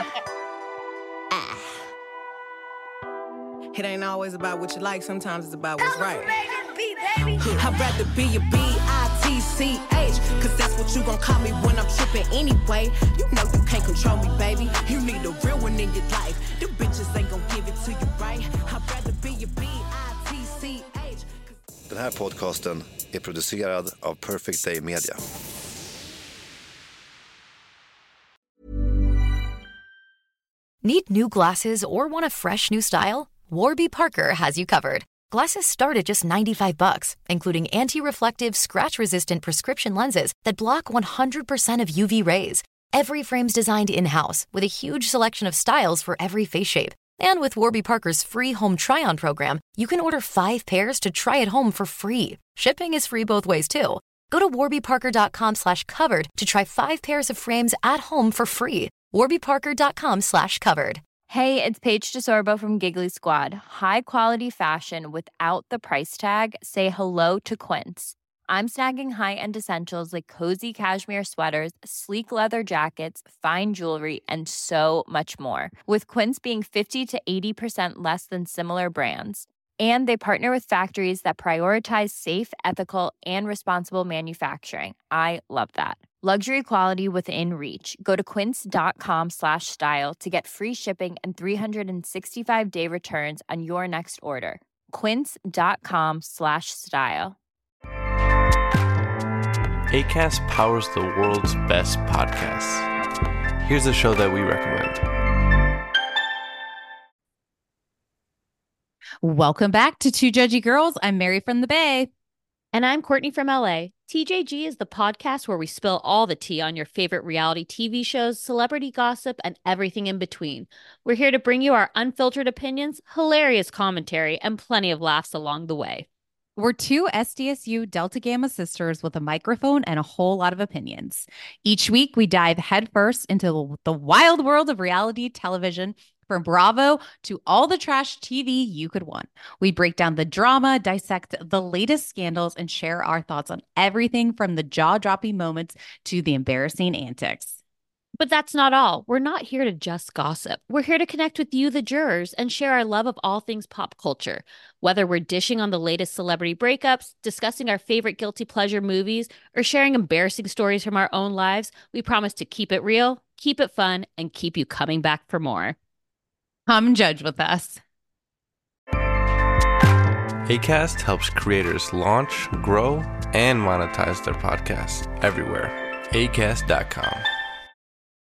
It ain't always about what you like, sometimes it's about what's right. I'd rather be a B I T C H, cause that's what you gon' call me when I'm tripping anyway. You know you can't control me, baby. You need a real one in your life. The bitches ain't gon' give it to you right. I'd rather be a B I T C H. Den här podcasten är producerad av Perfect Day Media. Need new glasses or want a fresh new style? Warby Parker has you covered. Glasses start at just ninety-five bucks, including anti-reflective, scratch-resistant prescription lenses that block one hundred percent of U V rays. Every frame's designed in-house with a huge selection of styles for every face shape. And with Warby Parker's free home try-on program, you can order five pairs to try at home for free. Shipping is free both ways, too. Go to warbyparker.com slash covered to try five pairs of frames at home for free. warbyparker.com slash covered. Hey, it's Paige DeSorbo from Giggly Squad. High quality fashion without the price tag. Say hello to Quince. I'm snagging high-end essentials like cozy cashmere sweaters, sleek leather jackets, fine jewelry, and so much more. With Quince being fifty to eighty percent less than similar brands. And they partner with factories that prioritize safe, ethical, and responsible manufacturing. I love that. Luxury quality within reach. Go to quince.com slash style to get free shipping and three sixty-five day returns on your next order. Quince.com slash style. Acast powers the world's best podcasts. Here's a show that we recommend. Welcome back to Two Judgy Girls. I'm Mary from the Bay. And I'm Courtney from L A. T J G is the podcast where we spill all the tea on your favorite reality T V shows, celebrity gossip, and everything in between. We're here to bring you our unfiltered opinions, hilarious commentary, and plenty of laughs along the way. We're two S D S U Delta Gamma sisters with a microphone and a whole lot of opinions. Each week, we dive headfirst into the wild world of reality television, from Bravo to all the trash T V you could want. We break down the drama, dissect the latest scandals, and share our thoughts on everything from the jaw-dropping moments to the embarrassing antics. But that's not all. We're not here to just gossip. We're here to connect with you, the jurors, and share our love of all things pop culture. Whether we're dishing on the latest celebrity breakups, discussing our favorite guilty pleasure movies, or sharing embarrassing stories from our own lives, we promise to keep it real, keep it fun, and keep you coming back for more. Come judge with us. Acast helps creators launch, grow, and monetize their podcasts everywhere. acast dot com.